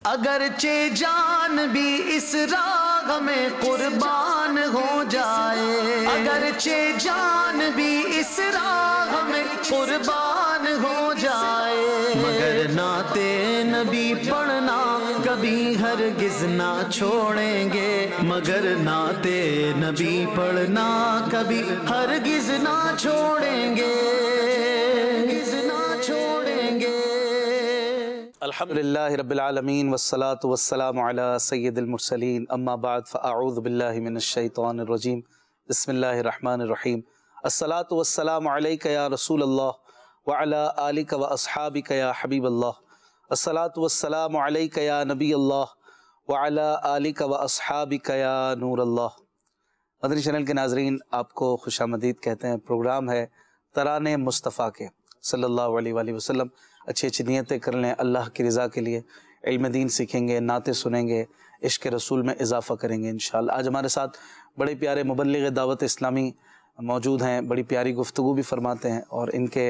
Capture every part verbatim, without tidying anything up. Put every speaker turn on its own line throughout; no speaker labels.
اگرچہ جان بھی اس راہ میں قربان ہو جائے، اگرچہ جان بھی اس راہ میں قربان ہو جائے، مگر نعت نبی پڑھنا کبھی ہرگز نہ چھوڑیں گے، مگر نعت نبی پڑھنا کبھی ہرگز نہ چھوڑیں گے، ہرگز نہ چھوڑیں گے۔
الحمدللہ رب العالمین والصلاة والسلام علی سید المرسلین، اما بعد فاعوذ باللہ من الشیطان الرجیم، بسم اللہ الرحمن الرحیم۔ الصلاة والسلام علیک یا رسول اللہ وعلی آلک و اصحابک یا حبیب اللہ، الصلاة والسلام علیک یا نبی اللہ وعلی آلک و اصحابک یا نور اللہ۔ مدنی چینل کے ناظرین، آپ کو خوش آمدید کہتے ہیں۔ پروگرام ہے ترانے مصطفیٰ کے صلی اللہ علیہ وآلہ وسلم۔ اچھی اچھی نیتیں کر لیں اللہ کی رضا کے لیے، علم دین سیکھیں گے، نعتیں سنیں گے، عشق رسول میں اضافہ کریں گے انشاءاللہ۔ آج ہمارے ساتھ بڑے پیارے مبلغ دعوت اسلامی موجود ہیں، بڑی پیاری گفتگو بھی فرماتے ہیں، اور ان کے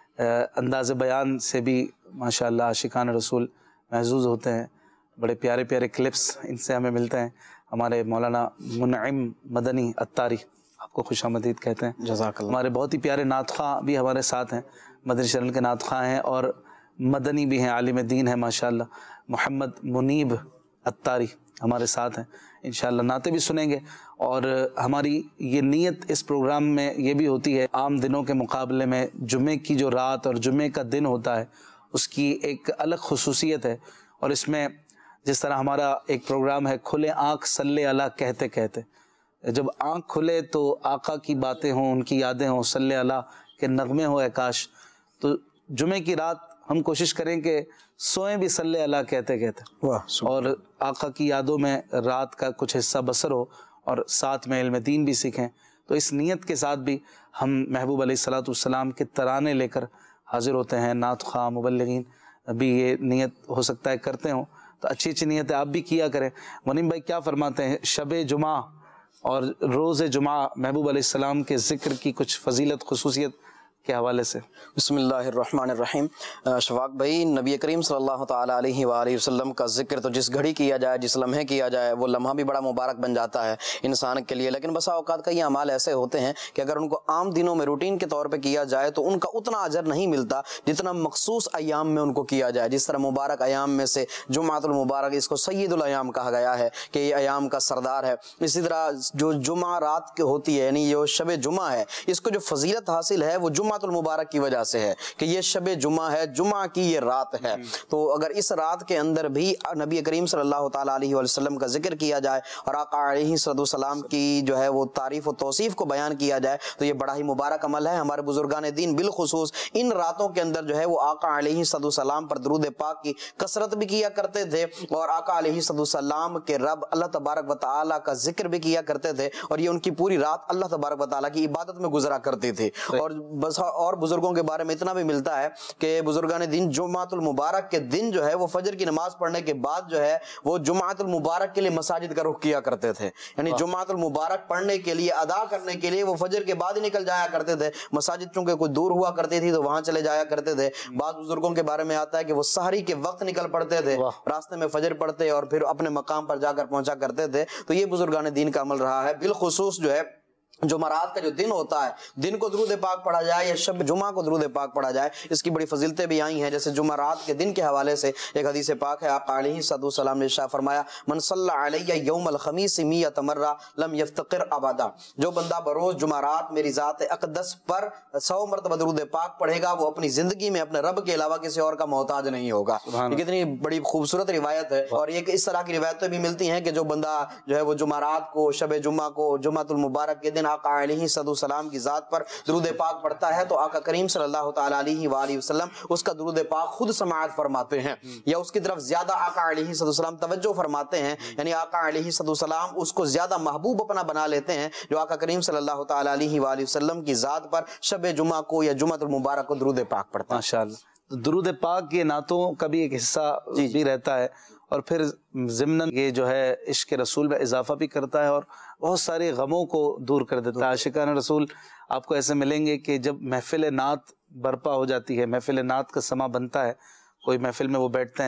انداز بیان سے بھی ماشاءاللہ عاشقان رسول محظوظ ہوتے ہیں۔ بڑے پیارے پیارے کلپس ان سے ہمیں ملتے ہیں۔ ہمارے مولانا منعم مدنی عطاری، آپ کو خوش آمدید کہتے ہیں۔
جزاک اللہ۔
ہمارے بہت ہی پیارے نعت خواں بھی ہمارے ساتھ ہیں، مدنی چینل کے نعت خواں ہیں اور مدنی بھی ہیں، عالم دین ہیں ماشاءاللہ۔ محمد منیب عطاری ہمارے ساتھ ہیں، انشاءاللہ نعتیں بھی سنیں گے۔ اور ہماری یہ نیت اس پروگرام میں یہ بھی ہوتی ہے، عام دنوں کے مقابلے میں جمعے کی جو رات اور جمعے کا دن ہوتا ہے اس کی ایک الگ خصوصیت ہے، اور اس میں جس طرح ہمارا ایک پروگرام ہے کھلے آنکھ صلی اللہ کہتے کہتے، جب آنکھ کھلے تو آقا کی باتیں ہوں، ان کی یادیں ہوں، صلی اللہ کے نغمے ہوں، اے کاش۔ تو جمعے کی رات ہم کوشش کریں کہ سوئیں بھی صلی اللہ کہتے کہتے، اور آقا کی یادوں میں رات کا کچھ حصہ بسر ہو، اور ساتھ میں علم دین بھی سیکھیں۔ تو اس نیت کے ساتھ بھی ہم محبوب علیہ الصلوۃ والسلام کے ترانے لے کر حاضر ہوتے ہیں۔ نعت خواں مبلغین بھی یہ نیت ہو سکتا ہے کرتے ہوں، تو اچھی اچھی نیتیں آپ بھی کیا کریں۔ منیم بھائی کیا فرماتے ہیں شب جمعہ اور روز جمعہ محبوب علیہ السلام کے ذکر کی کچھ فضیلت خصوصیت کے حوالے سے؟
بسم اللہ الرحمن الرحیم۔ شفاق بھائی، نبی کریم صلی اللہ تعالیٰ علیہ وآلہ وسلم کا ذکر تو جس گھڑی کیا جائے، جس لمحے کیا جائے، وہ لمحہ بھی بڑا مبارک بن جاتا ہے انسان کے لیے، لیکن بسا اوقات کئی اعمال ایسے ہوتے ہیں کہ اگر ان کو عام دنوں میں روٹین کے طور پہ کیا جائے تو ان کا اتنا اجر نہیں ملتا جتنا مخصوص ایام میں ان کو کیا جائے۔ جس طرح مبارک ایام میں سے جمعۃ المبارک، اس کو سید الایام کہا گیا ہے کہ یہ ایام کا سردار ہے۔ اسی طرح جو جمعہ رات کی ہوتی ہے، یعنی یہ شب جمعہ ہے، اس کو جو فضیلت حاصل ہے وہ جمعۃ المبارک کی وجہ سے ہے کہ یہ شب جمعہ ہے، جمعہ کی یہ رات ہے۔ تو اگر اس رات کے اندر بھی نبی کریم صلی اللہ تعالیٰ علیہ وسلم کا ذکر کیا جائے اور آقا علیہ الصلوۃ والسلام کی جو ہے وہ تعریف و توصیف کو بیان کیا جائے تو یہ بڑا ہی مبارک عمل ہے۔ ہمارے بزرگان دین بالخصوص ان راتوں کے اندر جو ہے وہ آقا علیہ الصلوۃ والسلام پر درود پاک کی کثرت بھی کیا کرتے تھے، اور آقا علیہ الصلوۃ والسلام کے رب اللہ تبارک و تعالیٰ کا ذکر بھی کیا کرتے تھے، اور یہ ان کی پوری رات اللہ تبارک و تعالیٰ کی عبادت میں گزرا کرتے تھے۔ اور بس اور بزرگوں کے بارے میں اتنا بھی ملتا ہے کہ بزرگان دین جمعۃ المبارک کے دن جو ہے وہ فجر کی نماز پڑھنے کے بعد جو ہے وہ جمعۃ المبارک کے لیے مساجد کا رخ کیا کرتے تھے، یعنی جمعۃ المبارک پڑھنے کے لیے، ادا کرنے کے لیے وہ فجر کے بعد ہی نکل جایا کرتے تھے۔ مساجد چونکہ کوئی دور ہوا کرتی تھی تو وہاں چلے جایا کرتے تھے۔ بعض بزرگوں کے بارے میں آتا ہے کہ وہ سحری کے وقت نکل پڑتے تھے، راستے میں فجر پڑھتے اور پھر اپنے مقام پر جا کر پہنچا کرتے تھے۔ تو یہ بزرگان دین کا عمل رہا ہے۔ بالخصوص جو ہے جمعرات کا جو دن ہوتا ہے، دن کو درود پاک پڑھا جائے یا شب جمعہ کو درود پاک پڑھا جائے، اس کی بڑی فضیلتیں بھی آئی ہیں۔ جیسے جمعرات کے دن کے حوالے سے ایک حدیث پاک ہے، آقا علیہ الصلوۃ والسلام نے ارشاد فرمایا، من صلی علیہ یوم الخمیس مئۃ مرہ لم یفتقر ابدا، جو بندہ بروز جمعرات میری ذات اقدس پر سو مرتبہ درود پاک پڑھے گا وہ اپنی زندگی میں اپنے رب کے علاوہ کسی اور کا محتاج نہیں ہوگا۔ یہ کتنی بڑی خوبصورت روایت ہے، اور یہ اس طرح کی روایتیں بھی ملتی ہیں کہ جو بندہ جو ہے وہ جمعرات کو، شب جمعہ کو، جمعۃ المبارک کے دن آقا علیہ الصلوۃ والسلام کی ذات پر درود پاک پڑھتا ہے تو آقا کریم صلی اللہ تعالیٰ علیہ وآلہ وسلم اس کا درود پاک خود سماعت فرماتے ہیں، یا اس کی طرف زیادہ آقا علیہ الصلوۃ والسلام توجہ فرماتے ہیں، یعنی آقا علیہ الصلوۃ والسلام اس کو زیادہ محبوب اپنا بنا لیتے ہیں جو آقا کریم صلی اللہ تعالیٰ علیہ وآلہ وسلم کی ذات پر شب جمعہ کو یا جمعۃ المبارک کو درود پاک پڑھتا ہے۔
ماشاءاللہ، درود پاک یہ نعتوں کا بھی ایک حصہ بھی رہتا ہے، اور پھر ضمناً یہ جو ہے عشق رسول میں اضافہ بھی کرتا ہے اور بہت سارے غموں کو دور کر دیتا ہے۔ عاشقان رسول آپ کو ایسے ملیں گے کہ جب محفل نعت برپا ہو جاتی ہے، محفل نعت کا سما بنتا ہے، کوئی محفل میں وہ بیٹھتے ہیں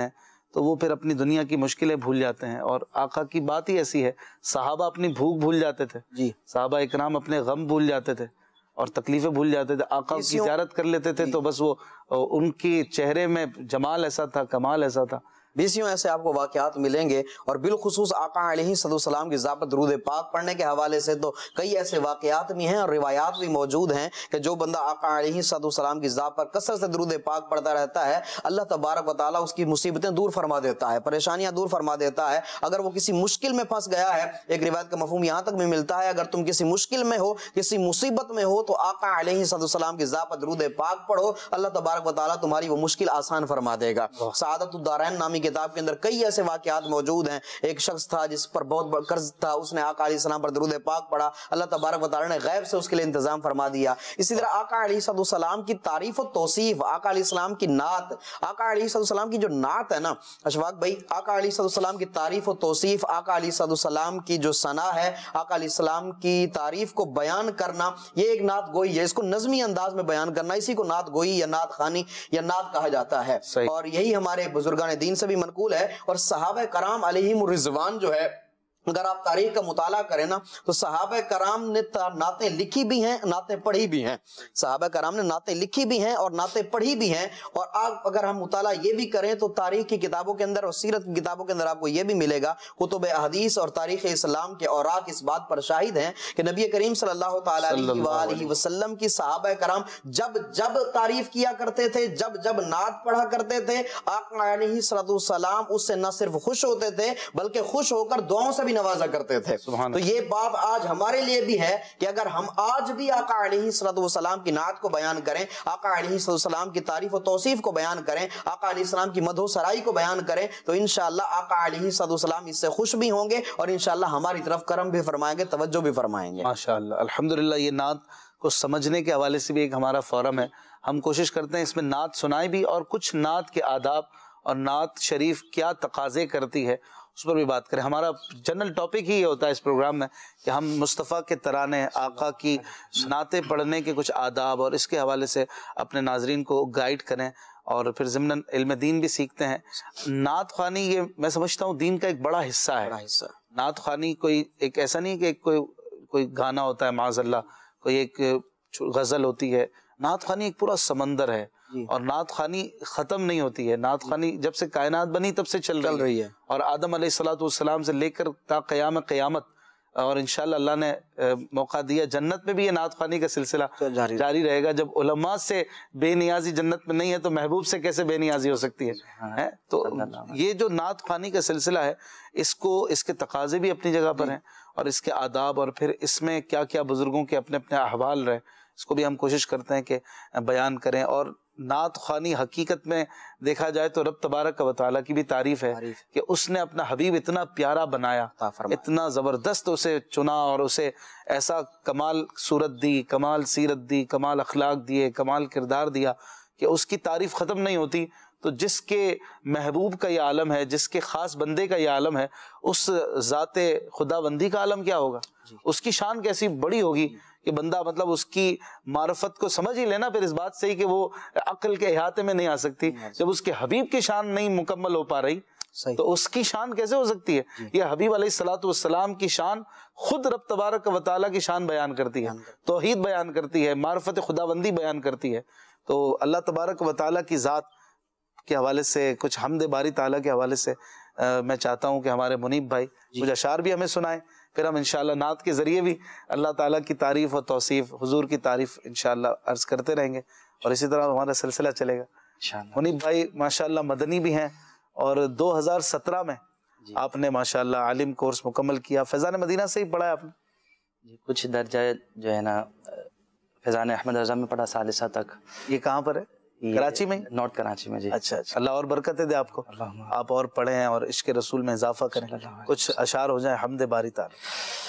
تو وہ پھر اپنی دنیا کی مشکلیں بھول جاتے ہیں. اور آقا کی بات ہی ایسی ہے, صحابہ اپنی بھوک بھول جاتے تھے جی, صحابہ اکرام اپنے غم بھول جاتے تھے اور تکلیفیں بھول جاتے تھے, آقا کی زیارت کر لیتے تھے تو بس وہ ان کی چہرے میں جمال ایسا تھا, کمال ایسا تھا.
بیسیوں ایسے آپ کو واقعات ملیں گے, اور بالخصوص آقا علیہ السلام کی ذات پر درود پاک پڑھنے کے حوالے سے تو کئی ایسے واقعات بھی ہیں اور روایات بھی موجود ہیں کہ جو بندہ آقا علیہ السلام کی ذات پر کثرت سے درود پاک پڑھتا رہتا ہے, اللہ تبارک و تعالیٰ اس کی مصیبتیں دور فرما دیتا ہے, پریشانیاں دور فرما دیتا ہے. اگر وہ کسی مشکل میں پھنس گیا ہے, ایک روایت کا مفہوم یہاں تک بھی ملتا ہے, اگر تم کسی مشکل میں ہو, کسی مصیبت میں ہو, تو آقا علیہ السلام کی ذات پر درود پاک پڑھو, اللہ تبارک و تعالیٰ تمہاری وہ مشکل آسان فرما دے گا. سعادت الدارین نامی کتاب کے اندر کئی ایسے واقعات موجود ہیں. ایک شخص تھا جس پر بہت بڑا قرض تھا, اس نے آقا علیہ السلام پر درود پاک پڑھا, اللہ تبارک و تعالیٰ نے غیب سے اس کے لیے انتظام فرما دیا. اسی طرح آقا علیہ السلام کی تعریف و توصیف, آقا علیہ السلام کی نعت, آقا علیہ السلام کی جو نعت ہے نا اشفاق بھائی, آقا علیہ السلام کی تعریف و توصیف, آقا علیہ السلام کی جو ثنا ہے, آقا علیہ السلام کی تعریف کو بیان کرنا, یہ ایک نعت گوئی ہے. اس کو نظمی انداز میں بیان کرنا, اسی کو نعت گوئی یا نعت خوانی یا نعت کہا جاتا ہے. اور یہی ہمارے بزرگان دین سے بھی منقول ہے. اور صحابہ کرام علیہم الرضوان جو ہے, اگر آپ تاریخ کا مطالعہ کریں نا تو صحابہ کرام نے نعتیں لکھی بھی ہیں, نعتیں پڑھی بھی ہیں. صحابہ کرام نے نعتیں لکھی بھی ہیں اور نعتیں پڑھی بھی ہیں. اور آپ اگر ہم مطالعہ یہ بھی کریں تو تاریخ کی کتابوں کے اندر اور سیرت کی کتابوں کے اندر آپ کو یہ بھی ملے گا, کتب احادیث اور تاریخ اسلام کے اوراق اس بات پر شاہد ہیں کہ نبی کریم صلی اللہ تعالی علیہ وآلہ وسلم کی صحابہ کرام جب جب تعریف کیا کرتے تھے, جب جب نعت پڑھا کرتے تھے, آقا علیہ السلام اس سے نہ صرف خوش ہوتے تھے بلکہ خوش ہو کر دعاؤں سے بھی نوازا کرتے تھے. تو یہ بات آج ہمارے لیے بھی ہے کہ اگر ہم آج بھی آقا علیہ السلام کی نعت کو بیان کریں, آقا علیہ السلام کی تعریف و توصیف کو بیان کریں, آقا علیہ السلام کی مدح و سرائی کو بیان کریں, تو انشاءاللہ آقا علیہ السلام اس سے خوش بھی ہوں گے اور انشاءاللہ ہماری طرف کرم بھی فرمائیں گے, توجہ بھی فرمائیں گے.
ماشاءاللہ الحمدللہ. یہ نعت کو سمجھنے کے حوالے سے بھی ایک ہمارا فورم ہے. ہم کوشش کرتے ہیں اس میں نعت سنائیں بھی, اور کچھ نعت کے آداب اور نعت شریف کیا تقاضے کرتی ہے اس پر بھی بات کریں. ہمارا جنرل ٹاپک ہی یہ ہوتا ہے اس پروگرام میں کہ ہم مصطفیٰ کے ترانے, آقا کی نعتیں پڑھنے کے کچھ آداب اور اس کے حوالے سے اپنے ناظرین کو گائیڈ کریں, اور پھر ضمن علم دین بھی سیکھتے ہیں. نعت خوانی یہ میں سمجھتا ہوں دین کا ایک بڑا حصہ ہے. نعت خوانی کوئی ایک ایسا نہیں کہ کوئی کوئی گانا ہوتا ہے معاذ اللہ, کوئی ایک غزل ہوتی ہے. نعت خوانی ایک پورا سمندر ہے, اور نعت خوانی ختم نہیں ہوتی ہے. نعت خوانی جب سے کائنات بنی تب سے چل رہی ہے, اور آدم علیہ الصلوۃ والسلام سے لے کر تا قیام قیامت, اور انشاءاللہ اللہ نے موقع دیا جنت میں بھی یہ نعت خوانی کا سلسلہ جاری رہے گا. جب علماء سے بے نیازی جنت میں نہیں ہے تو محبوب سے کیسے بے نیازی ہو سکتی ہے؟ تو یہ جو نعت خوانی کا سلسلہ ہے, اس کو اس کے تقاضے بھی اپنی جگہ پر ہیں, اور اس کے آداب, اور پھر اس میں کیا کیا بزرگوں کے اپنے اپنے احوال رہے, اس کو بھی ہم کوشش کرتے ہیں کہ بیان کریں. اور نعت خوانی حقیقت میں دیکھا جائے تو رب تبارک و تعالیٰ کی بھی تعریف ہے کہ اس نے اپنا حبیب اتنا پیارا بنایا, اتنا زبردست اسے چنا, اور اسے ایسا کمال صورت دی, کمال سیرت دی, کمال اخلاق دیے, کمال کردار دیا کہ اس کی تعریف ختم نہیں ہوتی. تو جس کے محبوب کا یہ عالم ہے, جس کے خاص بندے کا یہ عالم ہے, اس ذات خدا بندی کا عالم کیا ہوگا, اس کی شان کیسی بڑی ہوگی کہ بندہ مطلب اس کی معرفت کو سمجھ ہی لینا پھر اس بات سے ہی کہ وہ عقل کے احاطے میں نہیں آ سکتی. جب اس کے حبیب کی شان نہیں مکمل ہو پا رہی تو اس کی شان کیسے ہو سکتی ہے؟ یہ حبیب علیہ الصلوۃ والسلام کی شان خود رب تبارک و تعالیٰ کی شان بیان کرتی ہے, توحید بیان کرتی ہے, معرفت خدا بندی بیان کرتی ہے. تو اللہ تبارک و تعالیٰ کی ذات کے حوالے سے کچھ حمد باری تعالیٰ کے حوالے سے میں چاہتا ہوں کہ ہمارے منیب بھائی کچھ اشعار بھی ہمیں سنائیں, پھر ہم انشاءاللہ نعت کے ذریعے بھی اللہ تعالیٰ کی تعریف اور توصیف, حضور کی تعریف انشاءاللہ عرض کرتے رہیں گے, اور اسی طرح ہمارا سلسلہ چلے گا. منیب بھائی ماشاءاللہ مدنی بھی ہیں, اور دو ہزار سترہ میں آپ نے ماشاءاللہ عالم کورس مکمل کیا. فیضان مدینہ سے ہی پڑھا ہے آپ نے؟
جی, کچھ درجہ جو ہے نا فیضان احمد رضا میں پڑھا ثالثہ تک.
یہ کہاں پر ہے؟ کراچی میں؟
نارتھ کراچی میں. جی
اچھا اچھا, اللہ اور برکتیں دے آپ کو, آپ اور پڑھیں اور عشق رسول میں اضافہ کریں. کچھ اشعار ہو جائیں حمد باری تعالیٰ.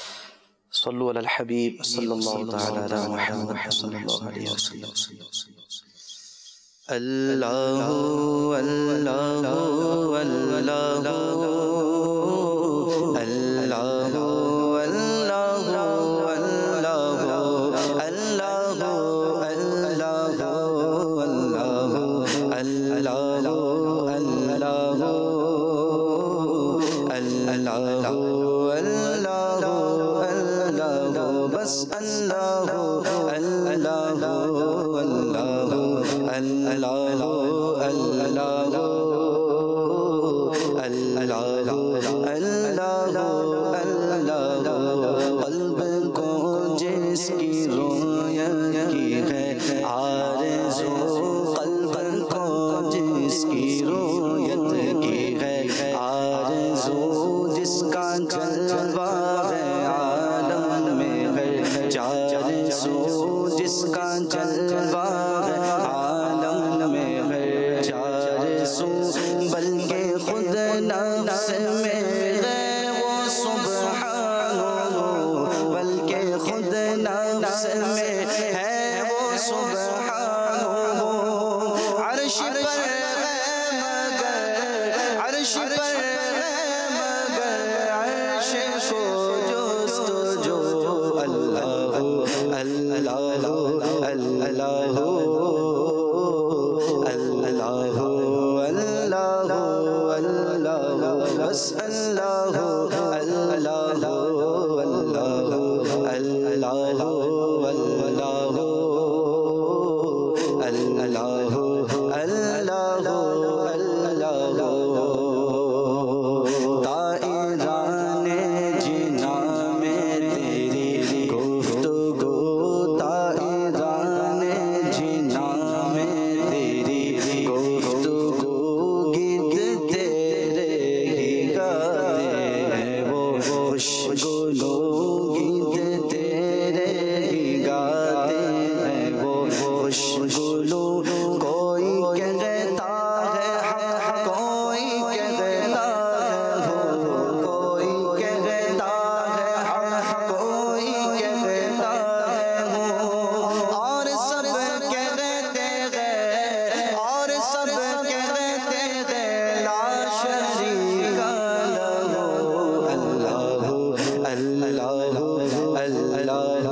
صلو علی الحبیب صلی اللہ تعالی علی محمد صلی اللہ علیہ وسلم. اللہ اللہ اللہ اللہ اللہ
اللہ اللہ اللہ بس اللہ اللہ اللہ اللہ اللہ قلب کو جس کی رویت کی ہے آرزو، قلب کو جس کی رویت کی ہے آرزو، جس کا جلوہ ہے عالم میں ہے چار سو، جس کا جلوہ ہے عالم میں ہے چار سو، بلکہ خود نفس میں ہے وہ سبحان اللہ، بلکہ خود نفس میں ہے وہ سبحان اللہ، عرش پر ہے مگر عرش پر ہے مگر عرش کو جستجو، اللہ اللہ اللہ اللہ اللہ بس اللہ اللہ اللہ طائران جنا میں تیری گفتگو، طائران جنا میں تیری گفتگو، گیت تیرے ہی گاتے ہیں وہ خوشگلو، گیت تیرے ہی گاتے ہیں وہ خوشگلو، کوئی کہتا ہے حق، کوئی کہتا ہے ہو، کوئی کہتا ہے حق، کوئی کہتا ہے ہو، اور سب کہتے ہیں اور سب کہتے ہیں لا شریک لہ، اللہ اللہ اللہ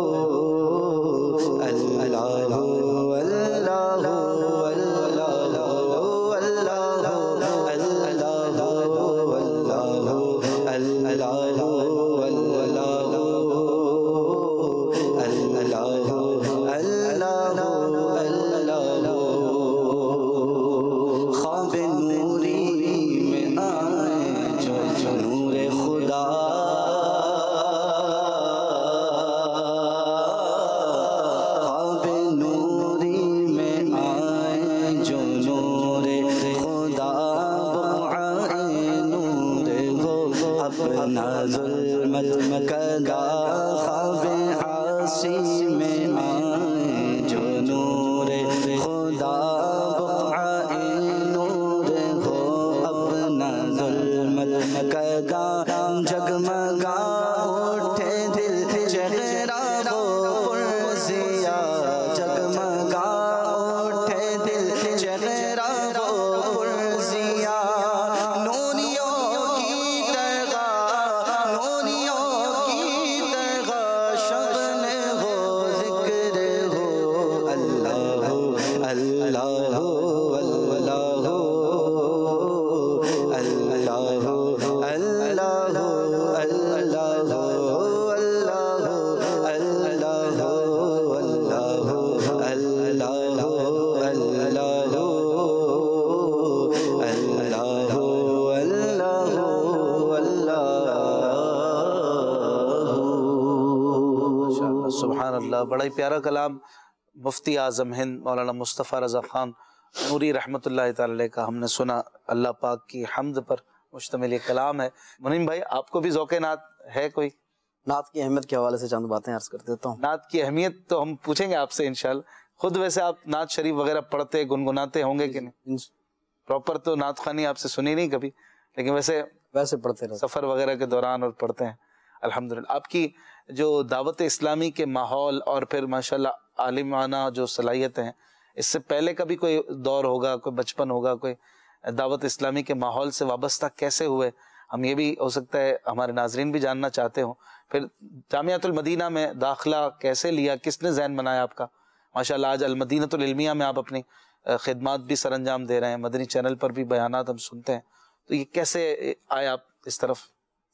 خواب نوری میں آئے جو نور خدا، خواب نوری میں آئے جو نور خدا، بقعہ نور ہو اپنا ظلمت کدا، خواب حاسی میں آئے جو نور خدا، بقعہ نور ہو اپنا ظلمت کدا، جگمگا اٹھے دل چہرہ ہو پرزیا، جگمگا اٹھے دل چہرہ ہو پرزیا، نوریوں کی طرح نوریوں کی طرح شبن ہو ذکر ہو، اللہ اللہ اللہ اللہ
سبحان اللہ، بڑا ہی پیارا کلام مفتی اعظم ہند مولانا مصطفیٰ رضا خان نوری رحمۃ اللہ تعالی علیہ کا ہم نے سنا۔ اللہ پاک کی حمد پر مشتمل یہ کلام ہے۔ منیم بھائی، آپ کو بھی ذوق نعت ہے کوئی؟
نعت کی اہمیت کے حوالے سے چند باتیں عرض کر دیتا ہوں۔
نعت کی اہمیت تو ہم پوچھیں گے آپ سے انشاءاللہ۔ خود ویسے آپ نعت شریف وغیرہ پڑھتے گنگناتے ہوں گے کہ نہیں؟ پراپر تو نعت خوانی آپ سے سنی نہیں کبھی، لیکن ویسے
ویسے پڑھتے رہتے
سفر وغیرہ کے دوران اور پڑھتے ہیں الحمدللہ۔ آپ کی جو دعوت اسلامی کے ماحول اور پھر ماشاءاللہ عالمانہ جو صلاحیتیں ہیں، اس سے پہلے کبھی کوئی دور ہوگا، کوئی بچپن ہوگا، کوئی دعوت اسلامی کے ماحول سے وابستہ کیسے ہوئے؟ ہم یہ بھی ہو سکتا ہے ہمارے ناظرین بھی جاننا چاہتے ہوں۔ پھر جامعۃ المدینہ میں داخلہ کیسے لیا، کس نے ذہن بنایا آپ کا؟ ماشاءاللہ آج المدینۃ العلمیہ میں آپ اپنی خدمات بھی سر انجام دے رہے ہیں، مدنی چینل پر بھی بیانات ہم سنتے ہیں، تو یہ کیسے آئے آپ اس طرف؟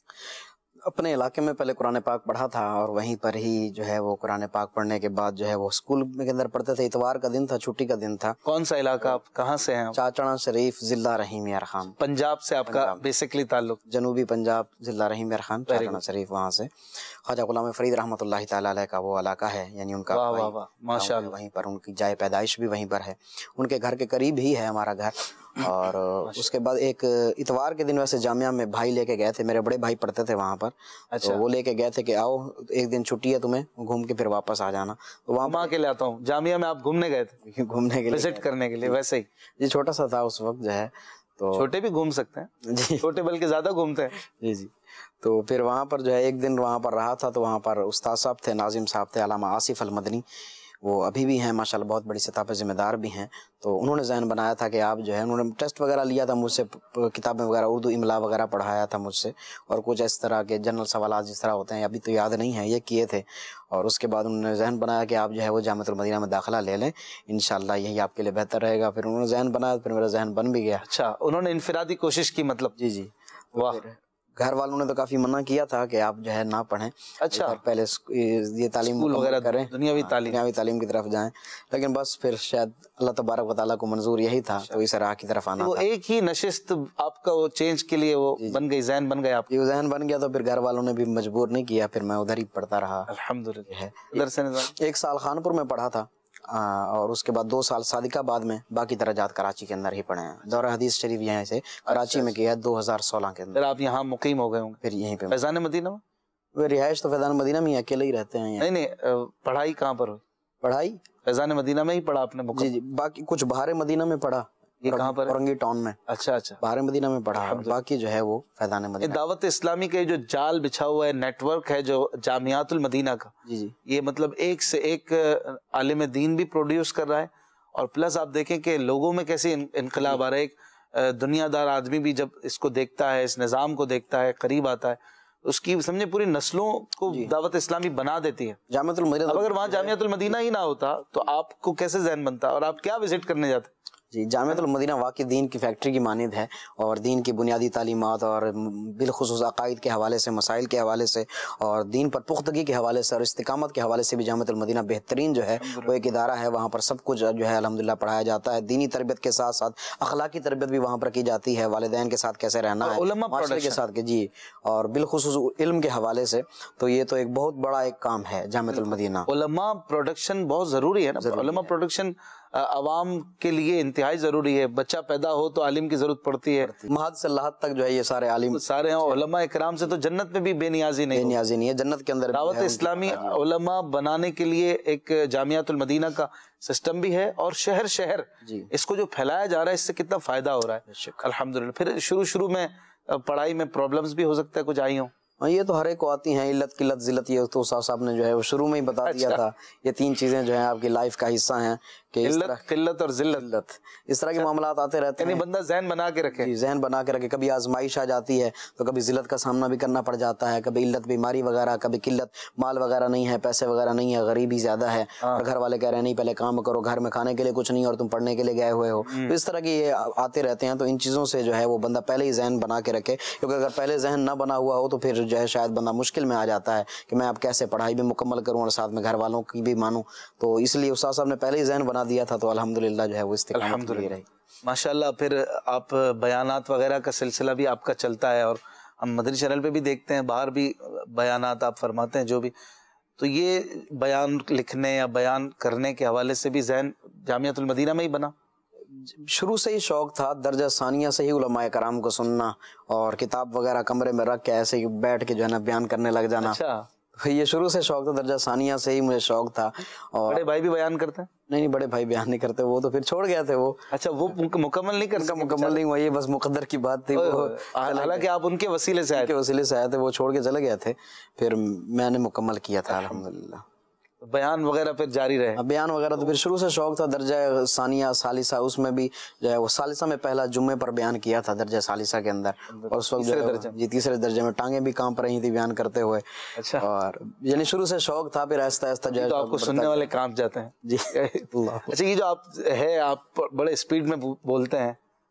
اپنے علاقے میں پہلے قرآن پاک پڑھا تھا اور وہیں پر ہی جو ہے وہ قرآن پاک پڑھنے کے بعد جو ہے وہ اسکول کے اندر پڑھتے تھے. اتوار کا دن تھا, چھٹی کا دن تھا.
کون سا علاقہ, آپ کہاں سے ہیں؟
چاچڑا شریف, ضلع رحیم یار خان.
پنجاب سے آپ کا بیسکلی تعلق؟
جنوبی پنجاب, ضلع رحیم یار خان, چاچڑا شریف. وہاں سے خواجہ غلام فرید رحمۃ اللہ تعالیٰ علیہ کا وہ علاقہ ہے, یعنی ان کا
ماشاءاللہ
وہیں پر ان کی جائے پیدائش بھی وہیں پر ہے. ان کے گھر کے قریب ہی ہے ہمارا گھر. اور اس کے بعد ایک اتوار کے دن ویسے جامعہ میں بھائی لے کے گئے تھے, میرے بڑے بھائی پڑھتے تھے وہاں پر.
اچھا.
وہ لے کے گئے تھے کہ آؤ ایک دن چھٹی ہے تمہیں, گھوم کے پھر واپس آ جانا. تو وہاں
ماں کے لاتا ہوں. جامعہ میں آپ گھومنے گئے تھے؟
گھومنے کے لیے,
وزٹ کرنے کے لیے. ویسے ہی
جی چھوٹا سا تھا اس وقت جو ہے, تو
چھوٹے بھی گھوم سکتے ہیں
جی,
چھوٹے بلکہ زیادہ گھومتے ہیں.
جی جی. تو پھر وہاں پر جو ہے ایک دن وہاں پر رہا تھا. تو وہاں پر استاد صاحب تھے, ناظم صاحب تھے, علامہ آصف المدنی, وہ ابھی بھی ہیں ماشاءاللہ, بہت بڑی سطح پہ ذمہ دار بھی ہیں. تو انہوں نے ذہن بنایا تھا کہ آپ جو ہے, انہوں نے ٹیسٹ وغیرہ لیا تھا مجھ سے, کتابیں وغیرہ اردو املا وغیرہ پڑھایا تھا مجھ سے, اور کچھ اس طرح کے جنرل سوالات جس طرح ہوتے ہیں ابھی تو یاد نہیں ہیں, یہ کیے تھے. اور اس کے بعد انہوں نے ذہن بنایا کہ آپ جو ہے وہ جامعۃ المدینہ میں داخلہ لے لیں, انشاءاللہ یہی آپ کے لیے بہتر رہے گا. پھر انہوں نے ذہن بنایا, پھر میرا ذہن بن بھی گیا.
اچھا, انہوں نے انفرادی کوشش کی مطلب؟
جی جی.
واہ.
گھر والوں نے تو کافی منع کیا تھا کہ آپ جو ہے نہ پڑھیں,
اچھا,
پہلے یہ تعلیم
وغیرہ
کریں,
دنیاوی تعلیم
دنیاوی تعلیم کی طرف جائیں. لیکن بس پھر شاید اللہ تبارک و تعالیٰ کو منظور یہی تھا, تو اس راہ کی طرف آنا
وہ
تھا.
ایک ہی نشست آپ کا وہ چینج کے لیے وہ بن گئی, ذہن بن گیا آپ.
یہ ذہن بن گیا, تو پھر گھر والوں نے بھی مجبور نہیں کیا, پھر میں ادھر ہی پڑھتا رہا.
الحمدللہ. ادھر سے
ایک سال خانپور میں پڑھا تھا, اور اس کے بعد دو سال صادق آباد میں, باقی درجات کراچی کے اندر ہی پڑھے ہیں. دورہ حدیث شریف یہاں سے کراچی میں کیا ہے دو ہزار سولہ کے اندر.
پھر آپ یہاں مقیم ہو گئے ہوں گے؟
پھر یہیں پہ
فیضان مدینہ میں.
وہ رہائش تو فیضان مدینہ میں اکیلے ہی رہتے ہیں.
نہیں نہیں, پڑھائی کہاں پر ہوئی؟
پڑھائی
فیضان مدینہ میں ہی پڑھا آپ نے؟
جی جی. باقی کچھ باہر مدینہ میں پڑھا.
یہ کہاں پر؟
اورنگی ٹاؤن میں.
اچھا اچھا,
باہر مدینہ میں پڑھا, باقی جو ہے وہ فیضان مدینہ.
دعوت اسلامی کے جو جال بچھا ہوا ہے, نیٹ ورک ہے جو جامعات المدینہ کا,
جی جی,
یہ مطلب ایک سے ایک عالم دین بھی پروڈیوس کر رہا ہے, اور پلس آپ دیکھیں کہ لوگوں میں کیسے انقلاب آ رہا ہے. ایک دنیا دار آدمی بھی جب اس کو دیکھتا ہے, اس نظام کو دیکھتا ہے, قریب آتا ہے, اس کی سمجھے پوری نسلوں کو دعوت اسلامی بنا دیتی ہے.
جامعۃ المدینہ,
اب اگر وہاں جامعۃ المدینہ ہی نہ ہوتا تو آپ کو کیسے ذہن بنتا, اور آپ کیا وزٹ کرنے جاتے؟
جی, جامعۃ المدینہ واقعی دین کی فیکٹری کی مانند ہے, اور دین کی بنیادی تعلیمات اور بالخصوص عقائد کے حوالے سے, مسائل کے حوالے سے, اور دین پر پختگی کے حوالے سے اور استقامت کے حوالے سے بھی جامعۃ المدینہ بہترین جو ہے وہ ایک ادارہ ہے. وہاں پر سب کچھ جو ہے الحمدللہ پڑھایا جاتا ہے. دینی تربیت کے ساتھ ساتھ اخلاقی تربیت بھی وہاں پر کی جاتی ہے, والدین کے ساتھ کیسے رہنا ہے, معاشرے کے ساتھ, جی, اور بالخصوص علم کے حوالے سے. تو یہ تو ایک بہت بڑا ایک کام ہے جامعۃ المدینہ.
علماء پروڈکشن بہت ضروری ہے نا, علماء پروڈکشن عوام کے لیے انتہائی ضروری ہے. بچہ پیدا ہو تو عالم کی ضرورت پڑتی ہے,
مہد سے لحد تک جو ہے یہ سارے عالم
سارے ہیں. علماء اکرام سے تو جنت میں بھی بے نیازی نہیں,
بے نیازی نہیں ہے, جنت کے اندر.
دعوت اسلامی علماء بنانے کے لیے ایک جامعۃ المدینہ کا سسٹم بھی ہے, اور شہر شہر
جی
اس کو جو پھیلایا جا رہا ہے, اس سے کتنا فائدہ ہو رہا ہے الحمدللہ. پھر شروع شروع میں پڑھائی میں پرابلمز بھی ہو سکتا ہے, کچھ آئی ہوں.
ہاں, یہ تو ہر ایک کو آتی ہیں, علت قلت ذلت, یہ تو استاد صاحب نے جو ہے وہ شروع میں ہی بتا دیا تھا. یہ تین چیزیں جو ہیں آپ کی لائف کا حصہ ہیں, کہ
علت, قلت اور ذلت,
اس طرح کے معاملات آتے رہتے ہیں.
یعنی بندہ ذہن بنا کے رکھے,
جی, ذہن بنا کے رکھے. کبھی آزمائش آ جاتی ہے تو کبھی ذلت کا سامنا بھی کرنا پڑ جاتا ہے, کبھی علت بیماری وغیرہ, کبھی قلت مال وغیرہ نہیں ہے, پیسے وغیرہ نہیں ہے, غریبی زیادہ ہے, اور گھر والے کہہ رہے ہیں نہیں پہلے کام کرو, گھر میں کھانے کے لیے کچھ نہیں اور تم پڑھنے کے لیے گئے ہوئے ہو. تو اس طرح کی یہ آتے رہتے ہیں. تو ان چیزوں سے جو ہے وہ بندہ پہلے ہی ذہن بنا کے رکھے, کیونکہ اگر پہلے ذہن نہ بنا ہوا ہو تو پھر جو ہے شاید بندہ مشکل میں آ جاتا ہے کہ میں اب کیسے پڑھائی بھی مکمل کروں اور ساتھ میں گھر والوں کی بھی مانوں. تو اس لیے استاد صاحب نے پہلے ہی ذہن بنا دیا تھا, تو الحمدللہ جو ہے وہ استقامت ملی رہی.
ماشاءاللہ. پھر آپ بیانات وغیرہ کا سلسلہ بھی آپ کا چلتا ہے, اور ہم مدنی چینل پہ بھی دیکھتے ہیں, باہر بھی بیانات آپ فرماتے ہیں جو بھی. تو یہ بیان لکھنے یا بیان کرنے کے حوالے سے بھی ذہن جامعۃ المدینہ میں ہی بنا؟
شروع سے ہی شوق تھا, درجہ ثانیہ سے ہی علماء کرام کو سننا اور کتاب وغیرہ کمرے میں رکھ کے ایسے ہی بیٹھ کے جو ہے نا بیان کرنے لگ جانا.
اچھا,
یہ شروع سے شوق تھا, درجہ ثانیہ سے ہی مجھے شوق تھا. اور
بڑے بھائی بھی بیان کرتے ہیں؟
نہیں نہیں, بڑے بھائی بیان نہیں کرتے, وہ تو پھر چھوڑ گئے تھے. وہ
اچھا, وہ مکمل نہیں کر سکے؟
مکمل نہیں ہوا, یہ بس مقدر کی بات تھی.
حالانکہ آپ ان کے وسیلے سے آئے
کے وسیلے سے آئے تھے, وہ چھوڑ کے چلے گئے تھے, پھر میں نے مکمل کیا تھا الحمدللہ.
بیان وغیرہ پھر جاری رہے؟
بیان وغیرہ تو پھر شروع سے شوق تھا. درجہ ثانیہ ثالثہ, اس میں بھی جو ہے وہ ثالثہ میں پہلا جمعے پر بیان کیا تھا درجہ ثالثہ کے اندر, اور اس وقت جی تیسرے درجے میں ٹانگیں بھی کانپ رہی تھی بیان کرتے ہوئے.
اچھا,
اور یعنی شروع سے شوق تھا, پھر آہستہ آہستہ جو ہے
آپ کو سننے والے کانپ جاتے ہیں.
جی.
اچھا, یہ جو آپ ہے آپ بڑے اسپیڈ میں بولتے ہیں,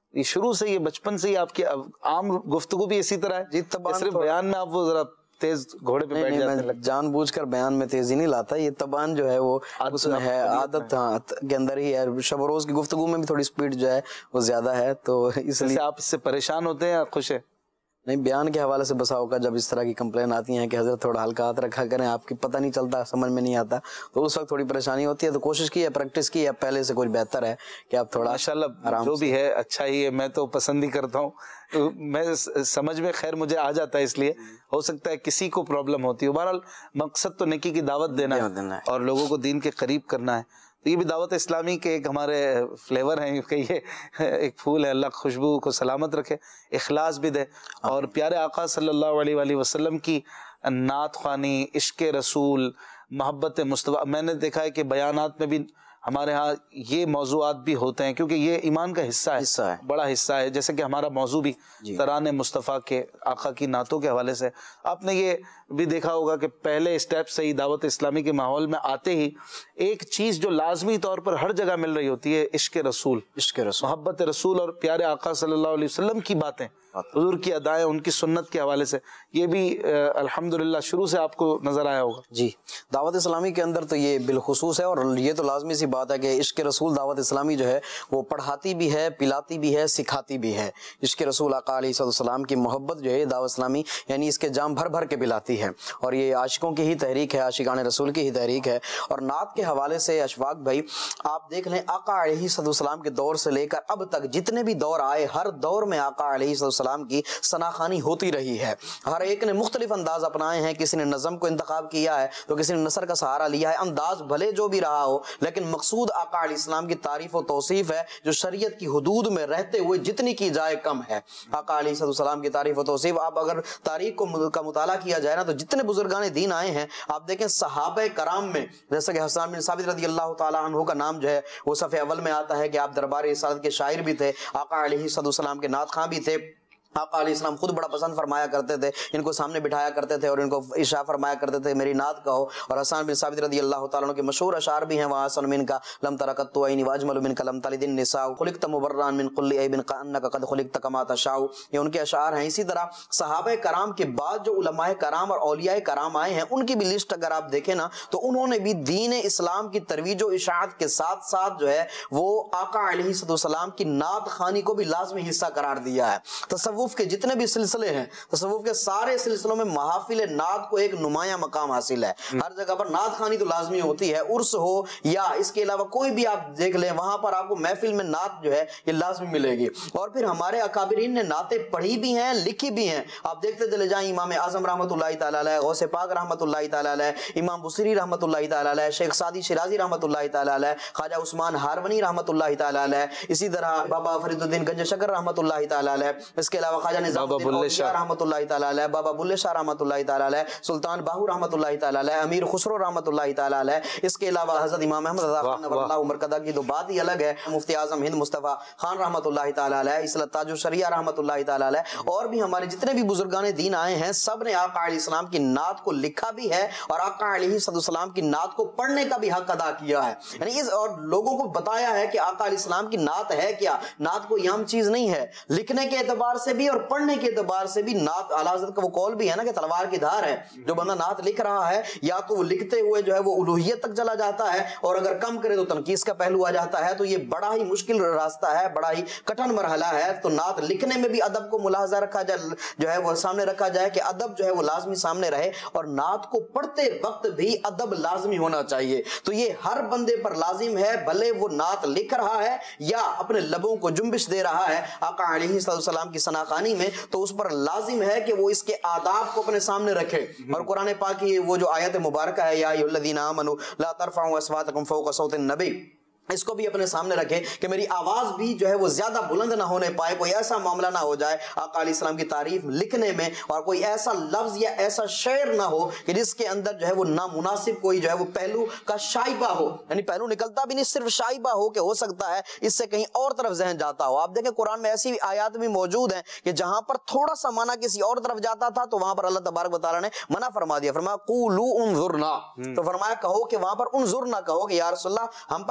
یہ شروع سے یہ بچپن سے ہی آپ کی عام گفتگو بھی اسی طرح ہے
جی؟
صرف بیان میں آپ وہ ذرا تیز گھوڑے پہ بیٹھ جاتے ہیں؟
جان بوجھ کر بیان میں تیزی نہیں لاتا، یہ تبان جو ہے وہ اس میں ہے، عادت ہاں کے اندر ہی ہے. شب و روز کی گفتگو میں بھی تھوڑی سپیڈ جو ہے وہ زیادہ ہے، تو اس لیے
آپ اس سے پریشان ہوتے ہیں یا خوش ہے؟
نہیں، بیان کے حوالے سے بسا ہوگا جب اس طرح کی کمپلین آتی ہیں کہ حضرت تھوڑا ہلکا ہاتھ رکھا کریں، آپ کی پتہ نہیں چلتا، سمجھ میں نہیں آتا، تو اس وقت تھوڑی پریشانی ہوتی ہے. تو کوشش کی ہے، پریکٹس کی ہے پہلے سے، کچھ بہتر ہے کہ آپ تھوڑا
ماشاءاللہ جو بھی ہے اچھا ہی ہے. میں تو پسند ہی کرتا ہوں، میں سمجھ میں خیر مجھے آ جاتا ہے، اس لیے ہو سکتا ہے کسی کو پرابلم ہوتی ہے. بہرحال مقصد تو نیکی کی دعوت دینا ہے اور لوگوں کو دین کے قریب کرنا ہے. تو یہ بھی دعوت اسلامی کے ایک ہمارے فلیور ہیں کہ یہ ایک پھول ہے، اللہ خوشبو کو سلامت رکھے، اخلاص بھی دے. اور پیارے آقا صلی اللہ علیہ وآلہ وسلم کی نعت خوانی، عشق رسول، محبت مصطفیٰ، میں نے دیکھا ہے کہ بیانات میں بھی ہمارے ہاں یہ موضوعات بھی ہوتے ہیں کیونکہ یہ ایمان کا حصہ ہے,
حصہ ہے
بڑا حصہ ہے. جیسے کہ ہمارا موضوع بھی
جی.
ترانے مصطفیٰ کے آقا کی نعتوں کے حوالے سے. آپ نے یہ بھی دیکھا ہوگا کہ پہلے اسٹیپ سے ہی دعوت اسلامی کے ماحول میں آتے ہی ایک چیز جو لازمی طور پر ہر جگہ مل رہی ہوتی ہے عشق رسول,
عشق رسول,
محبت رسول اور پیارے آقا صلی اللہ علیہ وسلم کی باتیں, حضور کی ادائیں, ان کی سنت کے حوالے سے. یہ بھی الحمدللہ شروع سے آپ کو نظر آیا ہوگا.
جی دعوت اسلامی کے اندر تو یہ بالخصوص ہے, اور یہ تو لازمی سی بات ہے کہ عشق رسول دعوت اسلامی جو ہے وہ پڑھاتی بھی ہے, پلاتی بھی ہے, سکھاتی بھی ہے. عشق رسول آقا علیہ السلام کی محبت جو ہے دعوت اسلامی یعنی اس کے جام بھر بھر کے پلاتی ہے, اور یہ عاشقوں کی ہی تحریک ہے, عاشقان رسول کی ہی تحریک ہے. اور نعت کے حوالے سے اشفاق بھائی آپ دیکھ لیں آقا علیہ السلام کے دور سے لے کر اب تک جتنے بھی دور آئے, ہر دور میں آقا علیہ السلام کی ثناخوانی ہوتی رہی ہے. ہر ایک نے مختلف انداز اپنائے ہیں, کسی نے نظم کو انتخاب کیا ہے تو کسی نے نثر کا سہارا لیا ہے. انداز بھلے جو بھی رہا ہو لیکن مقصود آقا علیہ السلام کی تعریف و توصیف ہے جو شریعت کی حدود میں رہتے ہوئے جتنی کی جائے کم ہے. آقا علیہ السلام کی تعریف و توصیف آپ اگر تاریخ کو کا مطالعہ کیا جائے نا تو جتنے بزرگان دین آئے ہیں آپ دیکھیں صحابہ کرام میں, جیسا کہ حسان بن ثابت رضی اللہ تعالیٰ عنہ کا نام جو ہے وہ صفحہ اول میں آتا ہے کہ آپ دربار رسالت کے شاعر بھی تھے, آقا علیہ السلام کے نعت خواں بھی تھے. آقا علیہ السلام خود بڑا پسند فرمایا کرتے تھے, ان کو سامنے بٹھایا کرتے تھے اور ان کو ارشاد فرمایا کرتے تھے میری نعت کہو. اور حسان بن ثابت رضی اللہ تعالیٰ عنہ کے مشہور اشعار بھی ہیں, وہاں حسن من کا لم تر قط عینی واجمل من کا لم تلد النساء خلقت مبررا من كل عیب کانک قد خلقت کما تشاء. یہ ان کے اشعار ہیں. اسی طرح صحابہ کرام کے بعد جو علماء کرام اور اولیاء کرام آئے ہیں ان کی بھی لسٹ اگر آپ دیکھیں نا تو انہوں نے بھی دین اسلام کی ترویج و اشاعت کے ساتھ ساتھ جو ہے وہ آقا علیہ السلام کی نعت خوانی کو بھی لازمی حصہ قرار دیا ہے. تصوف کے جتنے بھی سلسلے ہیں, تصوف کے سارے سلسلوں میں محافل نعت کو ایک نمایاں مقام حاصل ہے. ہر جگہ پر نعت خوانی تو لازمی ہوتی ہے, عرس ہو یا اس کے علاوہ کوئی بھی آپ دیکھ لیں وہاں پر آپ کو محفل میں نعت جو ہے یہ لازمی ملے گی. اور پھر ہمارے اکابرین نے نعتیں پڑھی بھی ہیں, لکھی بھی ہیں. آپ دیکھتے چلے جائیں امام اعظم رحمۃ اللہ تعالیٰ علیہ, غوث پاک رحمۃ اللہ تعالیٰ علیہ, امام بصری رحمۃ اللہ تعالیٰ علیہ, شیخ سعدی شیرازی رحمۃ اللہ تعالیٰ علیہ, خواجہ عثمان ہارونی رحمۃ اللہ تعالیٰ علیہ, اسی طرح بابا فرید الدین گنج شکر رحمۃ اللہ تعالیٰ علیہ, اس کے علاوہ خواجہ نظام رحمۃ اللہ تعالیٰ علیہ, بابا بلے شاہ رحمۃ اللہ تعالیٰ علیہ, سلطان باہو رحمۃ اللہ تعالیٰ علیہ, امیر خسرو رحمۃ اللہ تعالیٰ علیہ. اس کے علاوہ حضرت امام احمد رضا خان نور اللہ مرکزہ کی تو بات ہی الگ ہے, مفتی اعظم ہند مصطفیٰ خان رحمۃ اللہ تعالیٰ علیہ, اصلاح تاج الشریعہ رحمۃ اللہ تعالیٰ علیہ, اور بھی ہمارے جتنے بھی بزرگان دین آئے ہیں سب نے آقا علیہ السلام کی نعت کو لکھا بھی ہے اور آقا علیہ السلام کی نعت کو پڑھنے کا بھی حق ادا کیا ہے. یعنی اس اور لوگوں کو بتایا ہے کہ آقا علیہ السلام کی نعت ہے کیا. نعت کوئی عام چیز نہیں ہے, لکھنے کے اعتبار سے بھی اور پڑھنے کے اعتبار سے بھی. نعت اعلیٰ حضرت کا وہ قول بھی ہے نا کہ تلوار کی دھار ہے, جو بندہ نعت لکھ رہا ہے یا تو وہ لکھتے ہوئے جو ہے وہ الوہیت تک چلا جاتا ہے, اور اگر کم کرے تو تنقیص کا پہلو آ جاتا ہے. تو یہ بڑا ہی مشکل راستہ ہے, بڑا ہی کٹھن مرحلہ ہے. تو نعت لکھنے میں بھی ادب کو ملاحظہ رکھا جائے, جو ہے وہ سامنے رکھا جائے کہ ادب جو ہے وہ لازمی سامنے رہے, اور نعت کو پڑھتے وقت بھی ادب لازمی ہونا چاہیے. تو یہ ہر بندے پر لازم ہے, بھلے وہ نعت لکھ رہا ہے یا اپنے لبوں کو جنبش دے رہا ہے آقا علیہ السلام کی ثناخوانی میں, تو اس پر لازم ہے کہ وہ اس کے آداب کو اپنے سامنے رکھے. اور قرآن پاک کی وہ جو آیت مبارکہ ہے یا ایھا الذین آمنوا لا ترفعوا اصواتکم فوق صوت النبی, اس کو بھی اپنے سامنے رکھے کہ میری آواز بھی جو ہے وہ زیادہ بلند نہ ہونے پائے, کوئی ایسا معاملہ نہ ہو جائے آقا علیہ السلام کی تعریف لکھنے میں اور کوئی ایسا لفظ یا ایسا شعر نہ ہو کہ جس کے اندر جو ہے وہ نامناسب کوئی جو ہے وہ پہلو کا شائبہ ہو. یعنی پہلو نکلتا بھی نہیں, صرف شائبہ ہو کہ ہو سکتا ہے اس سے کہیں اور طرف ذہن جاتا ہو. آپ دیکھیں قرآن میں ایسی آیات بھی موجود ہیں کہ جہاں پر تھوڑا سا معنی کسی اور طرف جاتا تھا تو وہاں پر اللہ تبارک و تعالیٰ نے منع فرما دیا, فرمایا قولوا انظرنا, تو فرمایا کہو کہ وہاں پر انظرنا کہو کہ یا رسول اللہ ہم پر جو ہے وہ